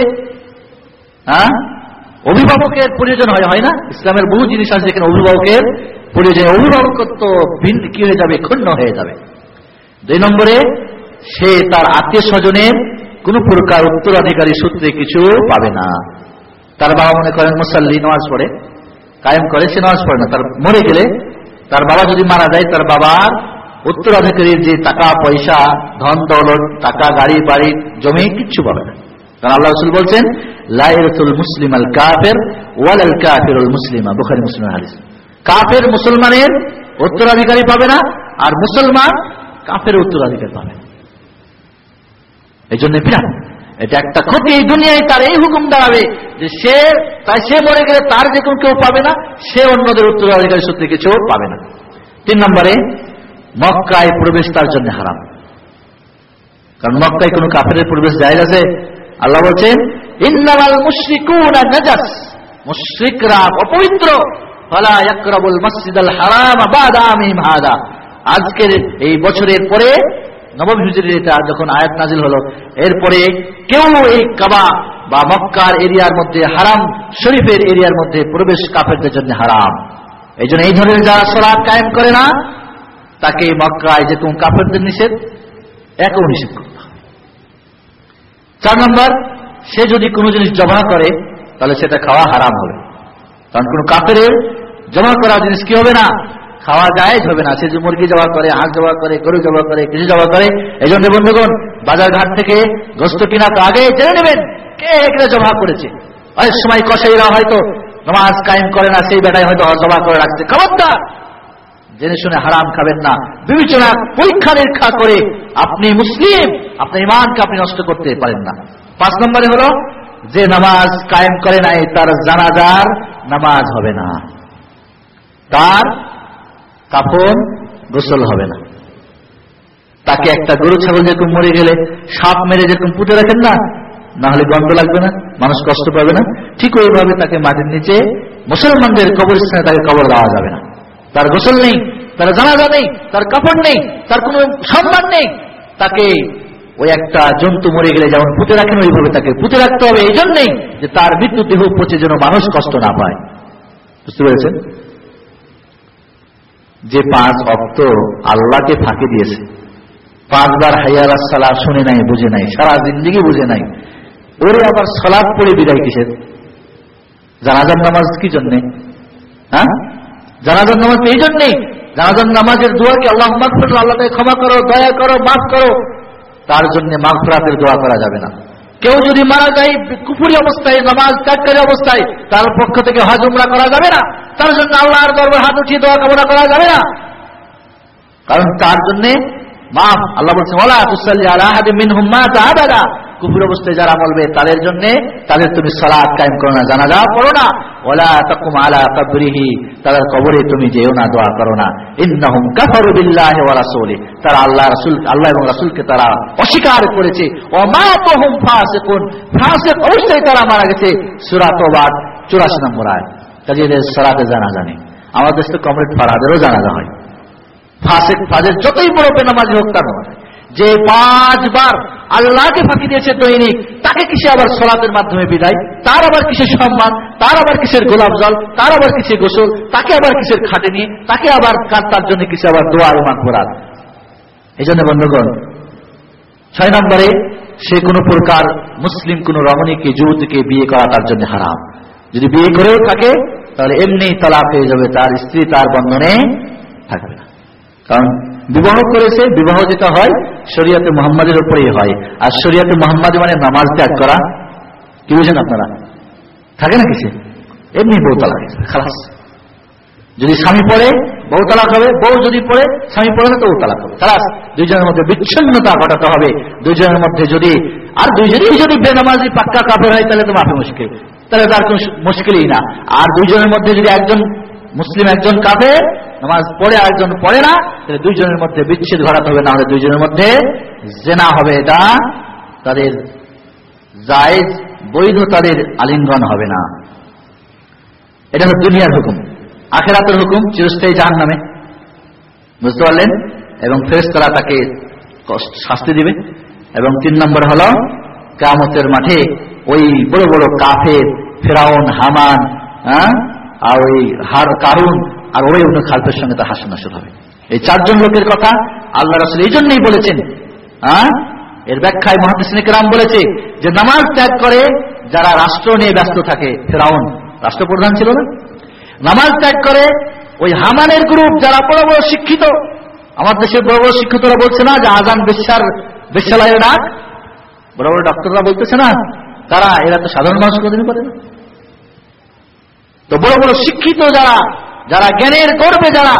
অভিভাবকের প্রয়োজন হয় না, ইসলামের বহু জিনিস আছে যেখানে অভিভাবকের প্রয়োজন, অভিভাবকত্ব কি হয়ে যাবে? ক্ষুণ্ণ হয়ে যাবে। 2 নম্বরে সে তার আত্মীয় স্বজনের কোন প্রকার উত্তরাধিকারী সূত্রে কিছু পাবে না। তার বাবা মনে করেন মুসাল্লি, নামাজ পড়ে, কায়েম করে, সে নামাজ পড়ে না, তার মরে গেলে, তার বাবা যদি মারা যায়, তার বাবার উত্তরাধিকারীর যে টাকা পয়সা, ধন দৌলত, টাকা, গাড়ি বাড়ি, জমি কিচ্ছু পাবে না। কারণ আল্লাহ রাসূল বলছেন লা ইয়ারসুল মুসলিমাল কাফির ওয়ালাল কাফিরুল মুসলিমা, বুখারী মুসলিমের হাদিস। কাফের মুসলমানের উত্তরাধিকারী পাবে না, আর মুসলমান কাফের উত্তরাধিকার পাবে না। এই জন্য বিরাট এটা একটা ক্ষতি। এই দুনিয়ায় তার এই হুকুম দাঁড়াবে যে সে মরে গেলে তার যে কেউ পাবে না, সে অন্যদের উত্তরাধিকারী সূত্রে কিছু পাবে না। 3 নম্বরে মক্কায় প্রবেশ তার জন্য হারাম। কারণ মক্কায় কোনো কাফেরের প্রবেশ জায়েজ আছে? আল্লাহ বলছেন ইন্নামাল মুশরিকুনা নাজাস, মুশরিকরা অপবিত্র, ফালা ইয়াকরাবুল মাসজিদাল হারাম বাদা আমিহিম হাদা। আজকের এই বছরের পরে, নবম হিজরিতে যখন আয়াত নাজিল হলো, এরপরে কেউ এই কাবা বা মক্কার এরিয়ার মধ্যে, হারাম শরীফের এরিয়ার মধ্যে প্রবেশ কাফেরদের জন্য হারাম। এই জন্য এই ধরনের যারা সালাত কায়েম করে না, তাকে মক্কায় যে তুমি কাফেরদের নিষেধ, একও নিষেধ করতে হবে। 4 নম্বর, সে যদি কোনো জিনিস জমা করে তাহলে সেটা খাওয়া হারাম হবে। কারণ কোন কাফেরের জমা করা জিনিস কি হবে না? খাওয়া জায়েজ হবে না। সে যে মুরগি জমা করে, হাঁস জমা করে, গরু জমা করে, কিছু জমা করে। এই জন্য বন্ধুগণ, বাজার ঘাট থেকে গোস্ত কিনা তো আগে জেনে নেবেন কে এগুলো জমা করেছে। অনেক সময় কসাইরা হয়তো নামাজ কায়েম করে না, সেই বেটায় হয়তো জমা করে রাখছে। খবরদার, জেনে শুনে হারাম খাবেন না। বিবেচনা, পরীক্ষা নিরীক্ষা করে আপনি মুসলিম, আপনার ঈমানকে আপনি নষ্ট করতে পারেন না। 5 নম্বরে হলো যে নামাজ কায়েম করে নাই, তার জানাজার নামাজ হবে না, তার কাফন গোসল হবে না। তাকে একটা গরু ছাগল যেরকম মরে গেলে সাপ মেরে যেরকম পুঁতে রাখেন না, না হলে গন্ধ লাগবে না, মানুষ কষ্ট পাবে না, ঠিক ওইভাবে তাকে মাটির নিচে মুসলমানদের কবরস্থানে তাকে কবর দেওয়া যাবে না। তার গোসল নেই, তার জানাজা নেই, তার কাপড় নেই, তার কোনো সম্মান নেই, তাকে ওই একটা জন্তু মরে গেলে যেমন পুঁতে রাখেন ওইভাবে তাকে পুঁতে রাখতে হবে, এই জন্যই যে তার মৃত্যু দেহ পচে যেন মানুষ কষ্ট না পায়। বুঝতে পেরেছেন? যে 5 ওয়াক্ত আল্লাহকে ফাঁকি দিয়েছে, 5 বার হাইয়া আলাস সালাহ শুনে নাই, বুঝে নাই, সারা জিন্দেগি বুঝে নাই, ওরে আবার সালাত পড়ে বিদায় কিসের? জানাজার নামাজ কি জন্যে? হ্যাঁ, জানাজার নামাজ এই জন্যেই, জানাজার নামাজের দোয়া কি আল্লাহ মাগফির, আল্লাহকে ক্ষমা করো, দয়া করো, মাফ করো, তার জন্য মাগফিরাতের দোয়া করা যাবে না। কেউ যদি মারা যায় কুফরি অবস্থায়, নামাজ ত্যাগকারী অবস্থায়, তার পক্ষ থেকে হজ উমরা করা যাবে না, তার জন্য আল্লাহর দরবারে হাত উঠিয়ে দোয়া কামনা করা যাবে না, কারণ তার জন্য মাফ। আল্লাহ বলছেন ওয়ালা তুসাল্লি আলা আহাদিন মিনহুম মাতা আবাদা, কুফরি অবস্থায় যারা বলবে তাদের জন্য তাদের তুমি সালাত কায়েম করো না, জানাজা পড়ো না, ওয়ালা তাকুম আলা কবরিহি, তাদের কবরে তুমি যেও না, দোয়া করো না। ইন্নাহুম কাফারু বিল্লাহি ওয়া রাসূলি, তারা আল্লাহ এবং রাসূলকে তারা অস্বীকার করেছে। ওয়া মাতুহুম ফাসিকুন, ফাসিক অবস্থায় তারা মারা গেছে। সূরা তাওবা 84 নম্বর আয়াত। কাজে এদের সালাতে জানাজা নেই। আমাদের দেশে কমরেড ফারাদেরও জানাজা হয়। ফাসিক ফাজের যতই বড় বেনামাজি হোক তার নয়, যে 5 বার আল্লাহকে ফাঁকি দিয়েছে দৈনিক, তাকে কিসে আবার সালাতের মাধ্যমে বিদায়, তার আবার কিসের সম্মান, তার আবার কিসের গোলাপ জল, তার আবার কিসের গোসল, তাকে আবার কিসের খাটেনি, তাকে আবার তার জন্য কিসে আবার দোয়া আর মাগফিরাত। এই জন্য বন্ধুগণ, 6 নম্বরে সে কোনো প্রকার মুসলিম কোন রমণীকে, যুবতীকে বিয়ে করা তার জন্য হারাম। যদি বিয়ে করেও থাকে তাহলে এমনি তালাক হয়ে যাবে, তার স্ত্রী তার বন্ধনে থাকবে না। কারণ বিবাহ করেছে, বিবাহ যেটা হয় শরিয়াতে মুহাম্মাদের উপরেই হয়, আর শরিয়াতে মুহাম্মাদি মানে নামাজ ত্যাগ করা। কি বুঝেন আপনারা? থাকে না কিছু, এমনি বউ তালাক খালাস। যদি স্বামী পড়ে বউ তালাক হবে, বউ যদি পড়ে স্বামী পড়ে না তো বউ তালাক হবে, খালাস। দুইজনের মধ্যে বিচ্ছিন্নতা ঘটাতে হবে। দুইজনের মধ্যে যদি আর দুইজনেই যদি বেনামাজি পাক্কা কাফের হয় তাহলে তো মাফি মুশকিল, তাহলে তার কোনো মুশকিলই না। আর দুইজনের মধ্যে যদি একজন মুসলিম একজন কাফের নামাজ পড়ে আর একজন পড়ে না, তাহলে দুইজনের মধ্যে বিচ্ছেদ ঘটাতে হবে, না হলে দুইজনের মধ্যে জিনা হবে। এটা তাদের জায়েজ বৈধ, তাদের আলিঙ্গন হবে না। এটা হলো দুনিয়ার হুকুম। আখিরাতের হুকুম চিরস্থায়ী জাহান্নামে, বুঝতে পারলেন? এবং ফেরেশতারা তাকে শাস্তি দিবে। এবং 3 নম্বর হলো কিয়ামতের মাঠে ওই বড় বড় কাফের, ফেরাউন, হামান, আর ওই কারুন আর ওই অন্য খালফের সঙ্গে তার হাসি নাসর হবে। এই 4 জন লোকের কথা আল্লাহ রাসূল এই জন্যই বলেছেন। এর ব্যাখ্যায় মুহাদ্দিসিনে কেরাম বলেছে যে নামাজ ত্যাগ করে যারা রাষ্ট্র নিয়ে ব্যস্ত থাকে, ফেরাউন রাষ্ট্রপ্রধান ছিল না, নামাজ ত্যাগ করে ওই হামানের গ্রুপ যারা বড় বড় শিক্ষিত, আমার দেশের বড় বড় শিক্ষিতরা বলছে না যে আজান বেশ্যালয়ের ডাক, বড় বড় ডক্টররা বলতেছে না, তারা এরা তো সাধারণ মানুষ কোনদিন করে না। তো বড় বড় শিক্ষিত যারা, যারা জ্ঞানের গর্বে যারা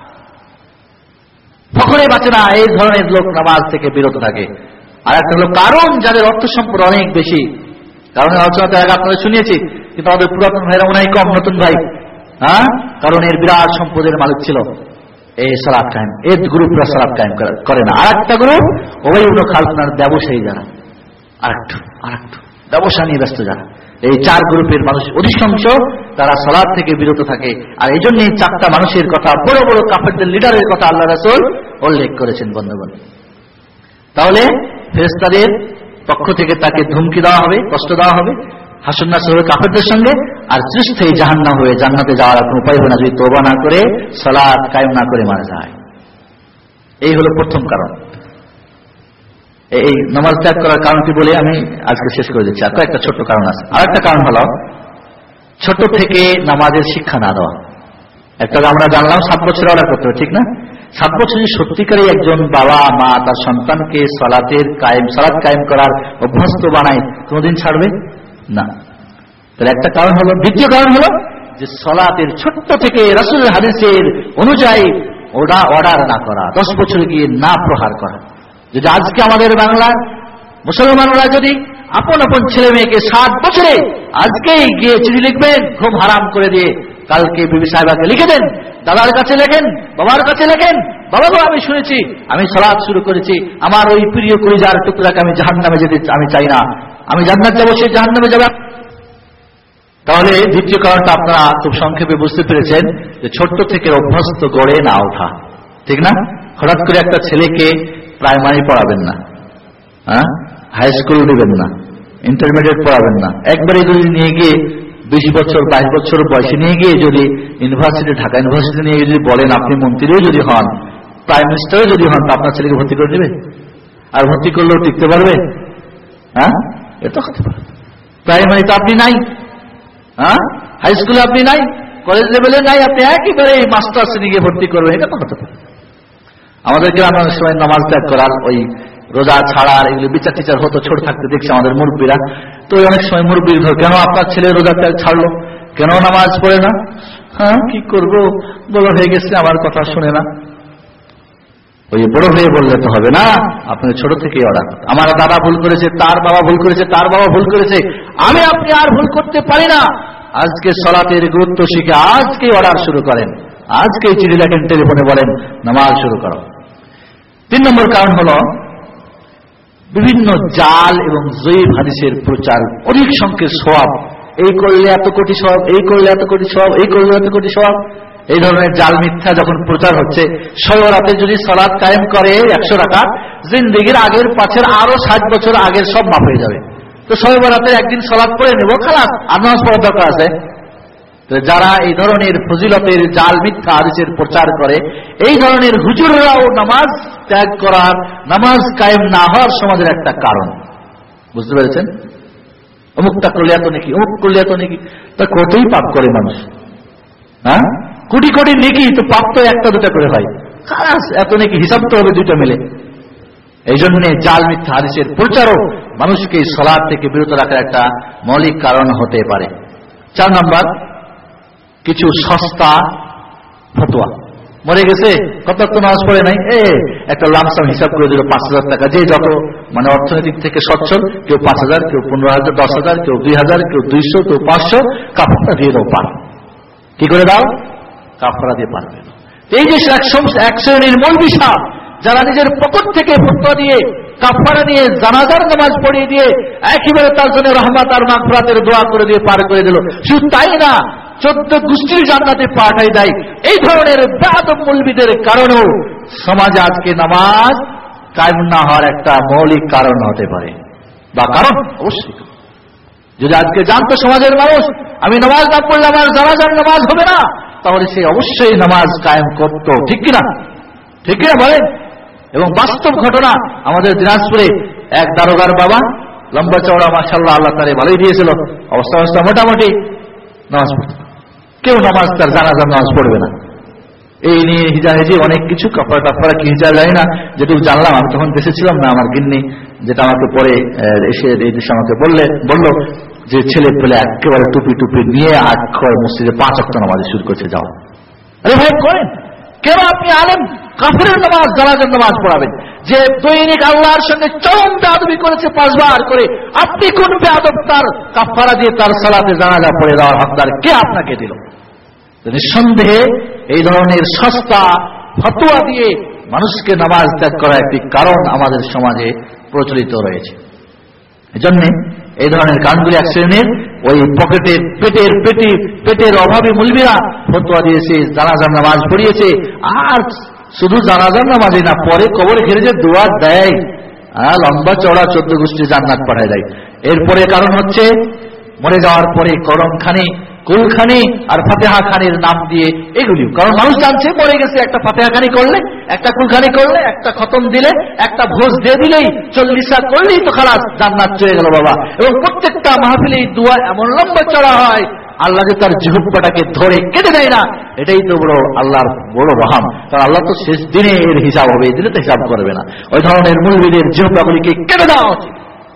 ফখরে বাঁচে না, এই ধরনের লোক নামাজ থেকে বিরত থাকে। আর একটা হলো কারণ, যাদের অর্থ সম্পদ অনেক বেশি। কারণ আলোচনাতে আগে আপনাদের শুনিয়েছি, কিন্তু আমাদের পুরাতন ভাইরা মনে হয় কম, নতুন ভাই কারণ এর বিরাট সম্পদের মালিক ছিল। এই সালাত কায়েম, এই গ্রুপরা সালাত কায়েম করে না। আর একটা গ্রুপ ওই উনো খালফনার ব্যবসায়ী যারা, আরেকটু ব্যবসা নিয়ে ব্যস্ত যারা, এই 4 গ্রুপের মানুষ অধিকাংশ তারা সালাত থেকে বিরত থাকে। আর এই জন্য এই 4টা মানুষের কথা, বড় বড় কাফেরদের লিডারের কথা আল্লাহ রাসূল উল্লেখ করেছেন বন্ধুগণ। তাহলে ফেরেশতাদের পক্ষ থেকে তাকে ধমকি দেওয়া হবে, কষ্ট দেওয়া হবে, হাসর নাসর হবে কাফেরদের সঙ্গে, আর চিরস্থায়ী জাহান্নাম হয়ে জান্নাতে যাওয়ার কোনো উপায় হবে না যদি তওবা না করে, সালাত কায়েম না করে মারা যায়। এই হলো প্রথম কারণ। এই নামাজ ত্যাগ করার কারণটি বলে আমি আজকে শেষ করে দিচ্ছি। আর একটা ছোট্ট কারণ আছে। আর একটা কারণ হলো ছোট থেকে নামাজের শিক্ষা না দেওয়া। একটা আমরা জানলাম 7 বছরে অর্ডার করতে হবে, ঠিক না? 7 বছরে সত্যিকারই একজন বাবা মা তার সন্তানকে সালাত কায়েম করার অভ্যস্ত বানায়, কোনদিন ছাড়বে না। তাহলে একটা কারণ হলো। দ্বিতীয় কারণ হলো যে সালাতের ছোট্ট থেকে রাসূলের হাদিসের অনুযায়ী অর্ডার না করা, 10 বছরে গিয়ে না প্রহার করা। যদি আজকে আমাদের বাংলার মুসলমানরা যদি আপন আপন ছেলে মেয়েকে 7 বছরে আজকেই গিয়ে চিঠি লিখবেন ঘুম হারাম করে দিয়ে, কালকে বিবি সাহেবাকে লিখে দেন, দাদার কাছে লেখেন, বাবার কাছে লেখেন, বাবা গো আমি শুনেছি, আমি সালাত শুরু করেছি, আমার ওই প্রিয় কলিজার টুকরাকে আমি জাহান্নামে যেতে আমি চাই না, আমি জান্নাত যাবো, সে জাহান্নামে যাবে। তাহলে দ্বিতীয় কারণটা আপনারা খুব সংক্ষেপে বুঝতে পেরেছেন যে ছোট্ট থেকে অভ্যস্ত গড়ে না ওঠা, ঠিক না? হঠাৎ করে একটা ছেলেকে প্রাইমারি পড়াবেন না, হাই স্কুল দিবেন না, ইন্টারমিডিয়েট পড়াবেন না, একবারে যদি নিয়ে গিয়ে 20 বছর 22 বছর বয়সে নিয়ে গিয়ে যদি ইউনিভার্সিটি, ঢাকা ইউনিভার্সিটি নিয়ে যদি বলেন আপনি মন্ত্রীও যদি হন, প্রাইম মিনিস্টারও যদি হন, তা আপনার ছেলেকে ভর্তি করে দেবে? আর ভর্তি করলেও টিকতে পারবে? এটা হতে পারে। প্রাইমারি তো আপনি নাই, হাই স্কুলে আপনি নাই, কলেজ লেভেলে নাই, আপনি একেবারে মাস্টার শ্রেণী গিয়ে ভর্তি করবেন, এটা তো হতে পারে। আমাদের গ্রামে অনেক সময় নামাজ ত্যাগ করার, ওই রোজা ছাড়ার এগুলো বিচার টিচার হতো ছোট থাকতে, দেখছি আমাদের মুরব্বীরা। তো অনেক সময় মুরব্বীর ধর, কেন আপনার ছেলে রোজা ত্যাগ ছাড়লো, কেন নামাজ পড়ে না? কি করবো, বড় হয়ে গেছে, আমার কথা শুনে না। ওই বড় হয়ে বললে তো হবে না, আপনাকে ছোট থেকে অর্ডার। আমার দাদা ভুল করেছে, তার বাবা ভুল করেছে, তার বাবা ভুল করেছে, আমি আপনি আর ভুল করতে পারি না। আজকে সালাতের গুরুত্ব শিখে আজকে অর্ডার শুরু করেন, আজকে চিঠি লেখেন, টেলিফোনে বলেন নামাজ শুরু করো। 3 নম্বর কারণ হলো বিভিন্ন জাল এবং জয়ীফ হাদিসের প্রচার, অনেক সংখ্যক সওয়াব, এই করলে এত কোটি সওয়াব, এই করলে এত কোটি সওয়াব, এই করলে এত কোটি সওয়াব, এই ধরনের জাল মিথ্যা যখন প্রচার হচ্ছে। শবে রাতে যদি সালাত কায়েম করে 100 রাকাত, জিন্দেগির আগের পাছের আরো 60 বছর আগের সব মাফ হয়ে যাবে। তো শবে রাতে একদিন সালাত পড়ে নেব, খালাস, আর নামাজ পড়ার দরকার আছে? যারা এই ধরনের ফজিলতের জাল মিথ্যা হাদিসের প্রচার করে, এই ধরনের হুজুররাও নামাজ ত্যাগ করার, নামাজ কায়েম না হওয়ার সমাজের একটা কারণ। বুঝতে পেরেছেন? অমুকটা করলে এত নাকি, অমুক করলে এত নাকি, তা কতই পাপ করে মানুষ, কোটি কোটি নেকি, তো পাপ তো 1-2 করে হয়, খালাস, এত নাকি হিসাব তো হবে 2টা মিলে। এই জন্য জাল মিথ্যা হাদিসের প্রচারও মানুষকে সালাত থেকে বিরত রাখার একটা মৌলিক কারণ হতে পারে। 4 নম্বর, কিছু সস্তা ফতোয়া। মরে গেছে, কত নামাজ পড়ে নাই, একটা লামসাম হিসাব করে দিল 5,000 টাকা, যে যত মানে অর্থনৈতিক থেকে সচ্ছল, কেউ 5,000, কেউ 15,000, 10,000, কেউ 2,000, কেউ 200, কেউ 500, কাফারা দিয়ে দাও, পার। কি করে দাও? কাফারা দিয়ে পারবে। এই যে এক শ্রেণীর মৌলবি যারা নিজের পকেট থেকে ফতোয়া দিয়ে, কাফারা দিয়ে, জানাজার নামাজ পড়িয়ে দিয়ে, একেবারে তার জন্য রহমত আর মাগফিরাতের দোয়া করে দিয়ে পার করে দিল। শুধু তাই না, 14 গোষ্ঠীর জান্নাতে পাঠাই দেয়। এই ধরনের বেয়াদব মৌলবিদের কারণেও সমাজে আজকে নামাজ কায়েম না হওয়ার একটা মৌলিক কারণ হতে পারে, বা কারণ অবশ্যই। যদি আজকে জানতো সমাজের মানুষ আমি নামাজ না পড়লে আমার জানাজার নামাজ হবে না, তাহলে সে অবশ্যই নামাজ কায়েম করত। ঠিক কিনা? ঠিক কিনা বলেন? এবং বাস্তব ঘটনা, আমাদের দিনাজপুরে এক দারোগার বাবা, লম্বা চওড়া, মাশাআল্লাহ, আল্লাহ তারে ভালোই দিয়েছিল, অবস্থা মোটামুটি, নামাজ পড়ত। কেউ নামাজ, তার জানাজার নামাজ পড়বে না, এই নিয়ে হিজাহিজি অনেক কিছু, কাফারা টাফারা কি হিজা যায় না। যেটুকু জানলাম, আমি তখন দেশে ছিলাম না, আমার গিন্নি যেটা আমাকে পরে এসে এই দেশে আমাকে বলল যে ছেলে পেলে একেবারে টুপি টুপি নিয়ে আক্ষর মসজিদে 5 ওয়াক্ত নামাজ শুরু করছে, যাও। আরে ভাই করেন কেন? আপনি আলেম, কাফেরের নামাজ, জানাজার নামাজ পড়াবেন, যে দৈনিক আল্লাহর সঙ্গে চরম বেয়াদবি করেছে 5 বার করে, আপনি কোন বেয়াদব তার কাফারা দিয়ে তার সালাতে জানাজা পড়ে দেওয়ার হকদার কে আপনাকে দিল? নিঃসন্দেহে এই ধরনের সস্তা ফতোয়া দিয়ে মানুষকে নামাজ ত্যাগ করা একটি কারণ আমাদের সমাজে প্রচলিত রয়েছে। এজন্য এই ধরনের কারণগুলি এক শ্রেণীর ওই পকেটের পেটের অভাবে মুলবিরা ফতোয়া দিয়েছে, জানাজার নামাজ পড়িয়েছে, আর শুধু জানাজার নামাজই না, পরে কবরে ঘিরে যে দোয়া দেয়, লম্বা চওড়া 14 গোষ্ঠী জান্নাত পাঠায় দেয়। এরপরে কারণ হচ্ছে মরে যাওয়ার পরে করমখানি, কুলখানি আর ফাতেহা খানির নাম দিয়ে এগুলি, কারণ মানুষ জানছে মরে গেছে, একটা ফাতেহা খানি করলে, একটা কুলখানি করলে, একটা খতম দিলে, একটা ভোজ দিয়ে দিলেই, 40 করলেই তো খালাস, জান্নাত চলে গেল বাবা। এবং প্রত্যেকটা মাহফিলে এই দোয়া এমন লম্বা চড়া হয়, আল্লাহ যে তার জিহ্বাটাকে ধরে কেটে দেয় না, এটাই তো বড় আল্লাহর বড় রহম। কারণ আল্লাহ তো শেষ দিনে এর হিসাব হবে, এই দিনে তো হিসাব করবে না। ওই ধরনের মুলবিদের জিহ্বাগুলিকে কেটে দেওয়া উচিত।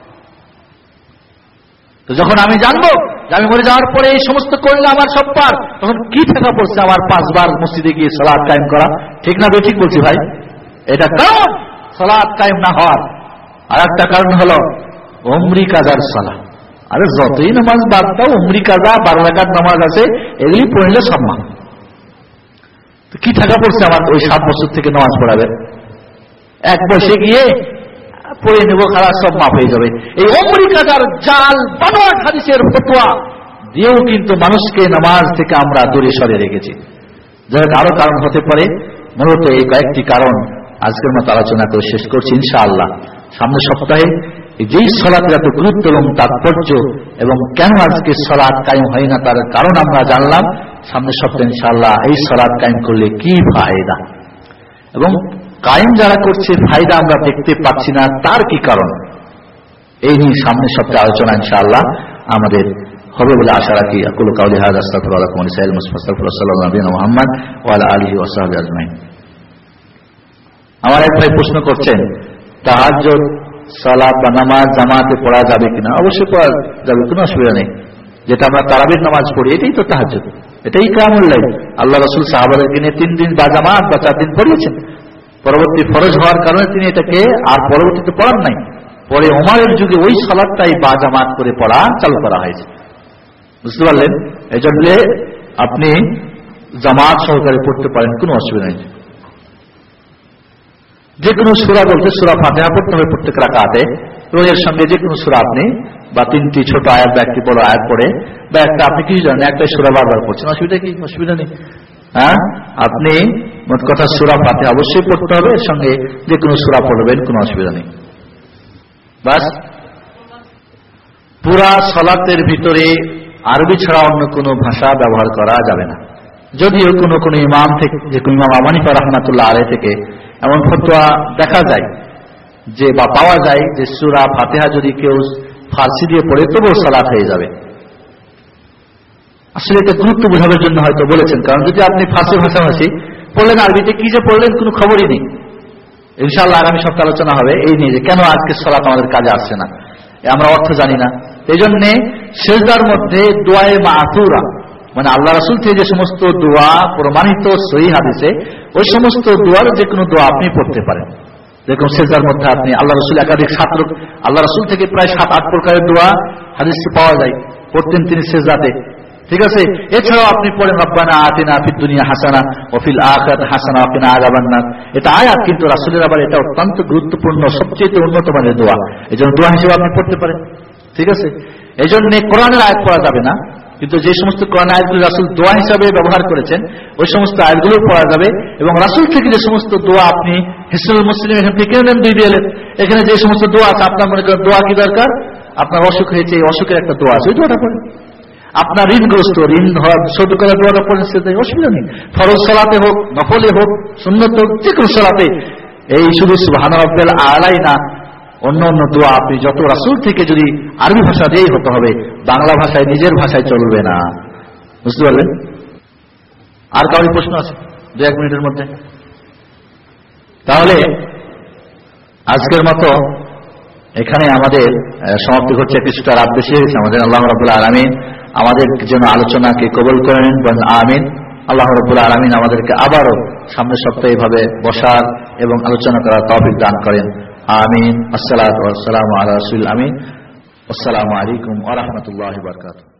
তো যখন আমি জানবো যে আমি মরে যাওয়ার পরে এই সমস্ত করলে আমার সব পার, তখন কি থাকা পড়ছে আমার 5 বার মসজিদে গিয়ে সালাত কায়েম করা? ঠিক না? ঠিক বলছি ভাই? এটা কারণ সালাত কায়েম না হওয়ার। আর একটা কারণ হলো উমরি কাজার সালাত। আরে যতই নামাজ বাদ দাও, উমরি কাজা 12 রাকাত নামাজ আছে, এগুলি পড়লে সম্মান। তো কি থাকা পড়ছে আমার ওই 7 বছর থেকে নামাজ পড়াবে? 1 বয়সে গিয়ে পড়ে নেব, খারাপ, সব মাফ হয়ে যাবে। এই উমরি কাজার জাল বানোয়াট হাদিসের ফতোয়া দিয়েও কিন্তু মানুষকে নামাজ থেকে আমরা দূরে সরিয়ে রেখেছি। যার আরো কারণ হতে পারে, মূলত এই কয়েকটি কারণ আজকের মতো আলোচনা করে শেষ করছি ইনশাআল্লাহ। সামনের সপ্তাহে যেই সালাতের এত গুরুত্ব এবং তাৎপর্য এবং কেন আজকে সালাত কায়েম হয় না তার কারণ আমরা জানলাম। সামনের সপ্তাহে ইনশাআল্লাহ এই সালাত কায়েম করলে কি ফায়দা এবং কায়েম যারা করছে ফায়দা আমরা দেখতে পাচ্ছি না তার কি কারণ, এই নিয়ে সামনের সপ্তাহে আলোচনা ইনশাআল্লাহ আমাদের হবে বলে আশা রাখি। আকুলু কাউলি হাযা আস্তাগফিরুল্লাহ লাকুম ওয়া লিসাইরিল মুসলিমিন সাল্লাল্লাহু আলাইহি ওয়া মুহাম্মদ ওয়া আলা আলিহি ওয়া সাহবিহি আজমাইন। আমার এক ভাই প্রশ্ন করছেন তাহাজ্জুদ সালাত বা নামাজ জামাতে পড়া যাবে কিনা। অবশ্যই পড়া যাবে, কোনো অসুবিধা নেই। যেটা আমরা তারাবির নামাজ পড়ি এটাই তো তাহাজ্জুদ, এটাই কিয়ামুল লাইল। আল্লাহ রাসূল সাহাবাদেরকে নিয়ে 3 দিন বা জামাত বা 4 দিন পড়িয়েছেন। পরবর্তী ফরজ হওয়ার কারণে তিনি এটাকে আর পরবর্তীতে পড়ান নাই। পরে ওমরের যুগে ওই সালাতটাই বা জামাত করে পড়া চালু করা হয়েছে, বুঝতে পারলেন। এই জন্য আপনি জামাত সহকারে পড়তে পারেন, কোনো অসুবিধা নেই। যে কোনো সূরা বলতে সূরা ফাতিহা পড়তে হবে প্রত্যেক রাকাতে, এবং এর সঙ্গে যে কোনো সূরা আপনি বা 3টি ছোট আয়াত বা একটি বড় আয়াত পড়ে বা একটা আপনি কিছু জানেন একটা সূরা বারবার পড়ছেন, অসুবিধা কি? অসুবিধা নেই। হ্যাঁ, আপনি মোট কথা সূরা ফাতিহা অবশ্যই পড়তে হবে, এর সঙ্গে যে কোনো সূরা পড়বেন, কোনো অসুবিধা নেই। বাস পুরা সালাতের ভিতরে আরবি ছাড়া অন্য কোনো ভাষা ব্যবহার করা যাবে না। যদিও কোনো কোনো ইমাম থেকে, যে কোনো ইমাম আবু হানিফা রাহমাতুল্লাহ আলাইহি থেকে এমন ফতোয়া দেখা যায় যে বা পাওয়া যায় যে সূরা ফাতিহা যদি কেউ ফার্সি দিয়ে পড়ে তবুও সালাত হয়ে যাবে। আসলে এটা গুরুত্ব বোঝানোর জন্য হয়তো বলেছেন, কারণ যদি আপনি ফার্সি ভাষাভাষী পড়লেন, আরবিতে কি যে পড়লেন কোনো খবরই নেই। ইনশাআল্লাহ আগামী সপ্তাহে আলোচনা হবে এই নিয়ে যে কেন আজকে সালাত আমাদের কাজে আসছে না, আমরা অর্থ জানি না। এই জন্যে সিজদার মধ্যে দোয়ায়ে মাসুরা, মানে আল্লাহ রাসূল থেকে যে সমস্ত দোয়া প্রমাণিত সহিহ হাদিসে, ওই সমস্ত দোয়ার যে কোনো দোয়া আপনি পড়তে পারেন। যেরকম সিজদার মধ্যে আপনি আল্লাহ রাসূল একাধিক আল্লাহ রাসূল থেকে প্রায় 7-8 প্রকারের দোয়া হাদিসে পাওয়া যায়, পড়তেন তিনি সিজদাতে, ঠিক আছে। এছাড়াও আপনি পড়েন রব্বানা আতিনা ফিদ দুনিয়া হাসানা ওয়া ফিল আখিরাতি হাসানা ওয়া কিনা আযাবান নার। এটা আয়াত, কিন্তু রাসূলের আবার এটা অত্যন্ত গুরুত্বপূর্ণ সবচেয়ে উন্নত মানের দোয়া, এজন্য দোয়া হিসেবে আপনি পড়তে পারেন, ঠিক আছে। এই জন্য কোরআনের আয়াত পড়া যাবে না, কিন্তু যে সমস্ত কোরআন আয়াতগুলো রাসূল দোয়া হিসাবে ব্যবহার করেছেন ওই সমস্ত আয়াতগুলো পড়া যাবে। এবং রাসূল থেকে যে সমস্ত দোয়া আপনি হিসনুল মুসলিম এখান থেকে নেন 2 দিয়ে, এখানে যে সমস্ত দোয়া আছে আপনার মনে করেন দোয়া কি দরকার, আপনার অসুখ হয়েছে, এই অসুখের একটা দোয়া আছে, ওই দোয়াটা পড়েন। আপনার ঋণগ্রস্ত, ঋণ শোধ করার দোয়াটা পড়েন, সেটা অসুবিধা নেই। ফরজ সালাতে হোক, নফলে হোক, সুন্নত হোক, যে কোনো সালাতে এই শুধু সুবহান রাব্বিল আলাই না, অন্য অন্য দোয়া আপনি যত রাসূল থেকে যদি আরবি ভাষা দিয়েই হতে হবে, বাংলা ভাষায় নিজের ভাষায় চলবে না, বুঝতে পারলেন। আর কারোর প্রশ্ন আছে 2-1 মিনিটের মধ্যে? তাহলে আজকের মতো এখানে আমাদের সমাপ্তি হচ্ছে, কিছুটা রাত বেশি হয়েছে আমাদের। আল্লাহ রাব্বুল আলামিন আমাদের জন্য আলোচনাকে কবুল করে নিন, বলেন আমিন। আল্লাহ রাব্বুল আলামিন আমাদেরকে আবারও সামনের সপ্তাহে এভাবে বসার এবং আলোচনা করার তৌফিক দান করেন, আমিন। আসসালাতু ওয়াসসালামু আলা রাসূলিল আমিন। আসসালামু আলাইকুম ওয়া রাহমাতুল্লাহি ওয়া বারাকাতুহু।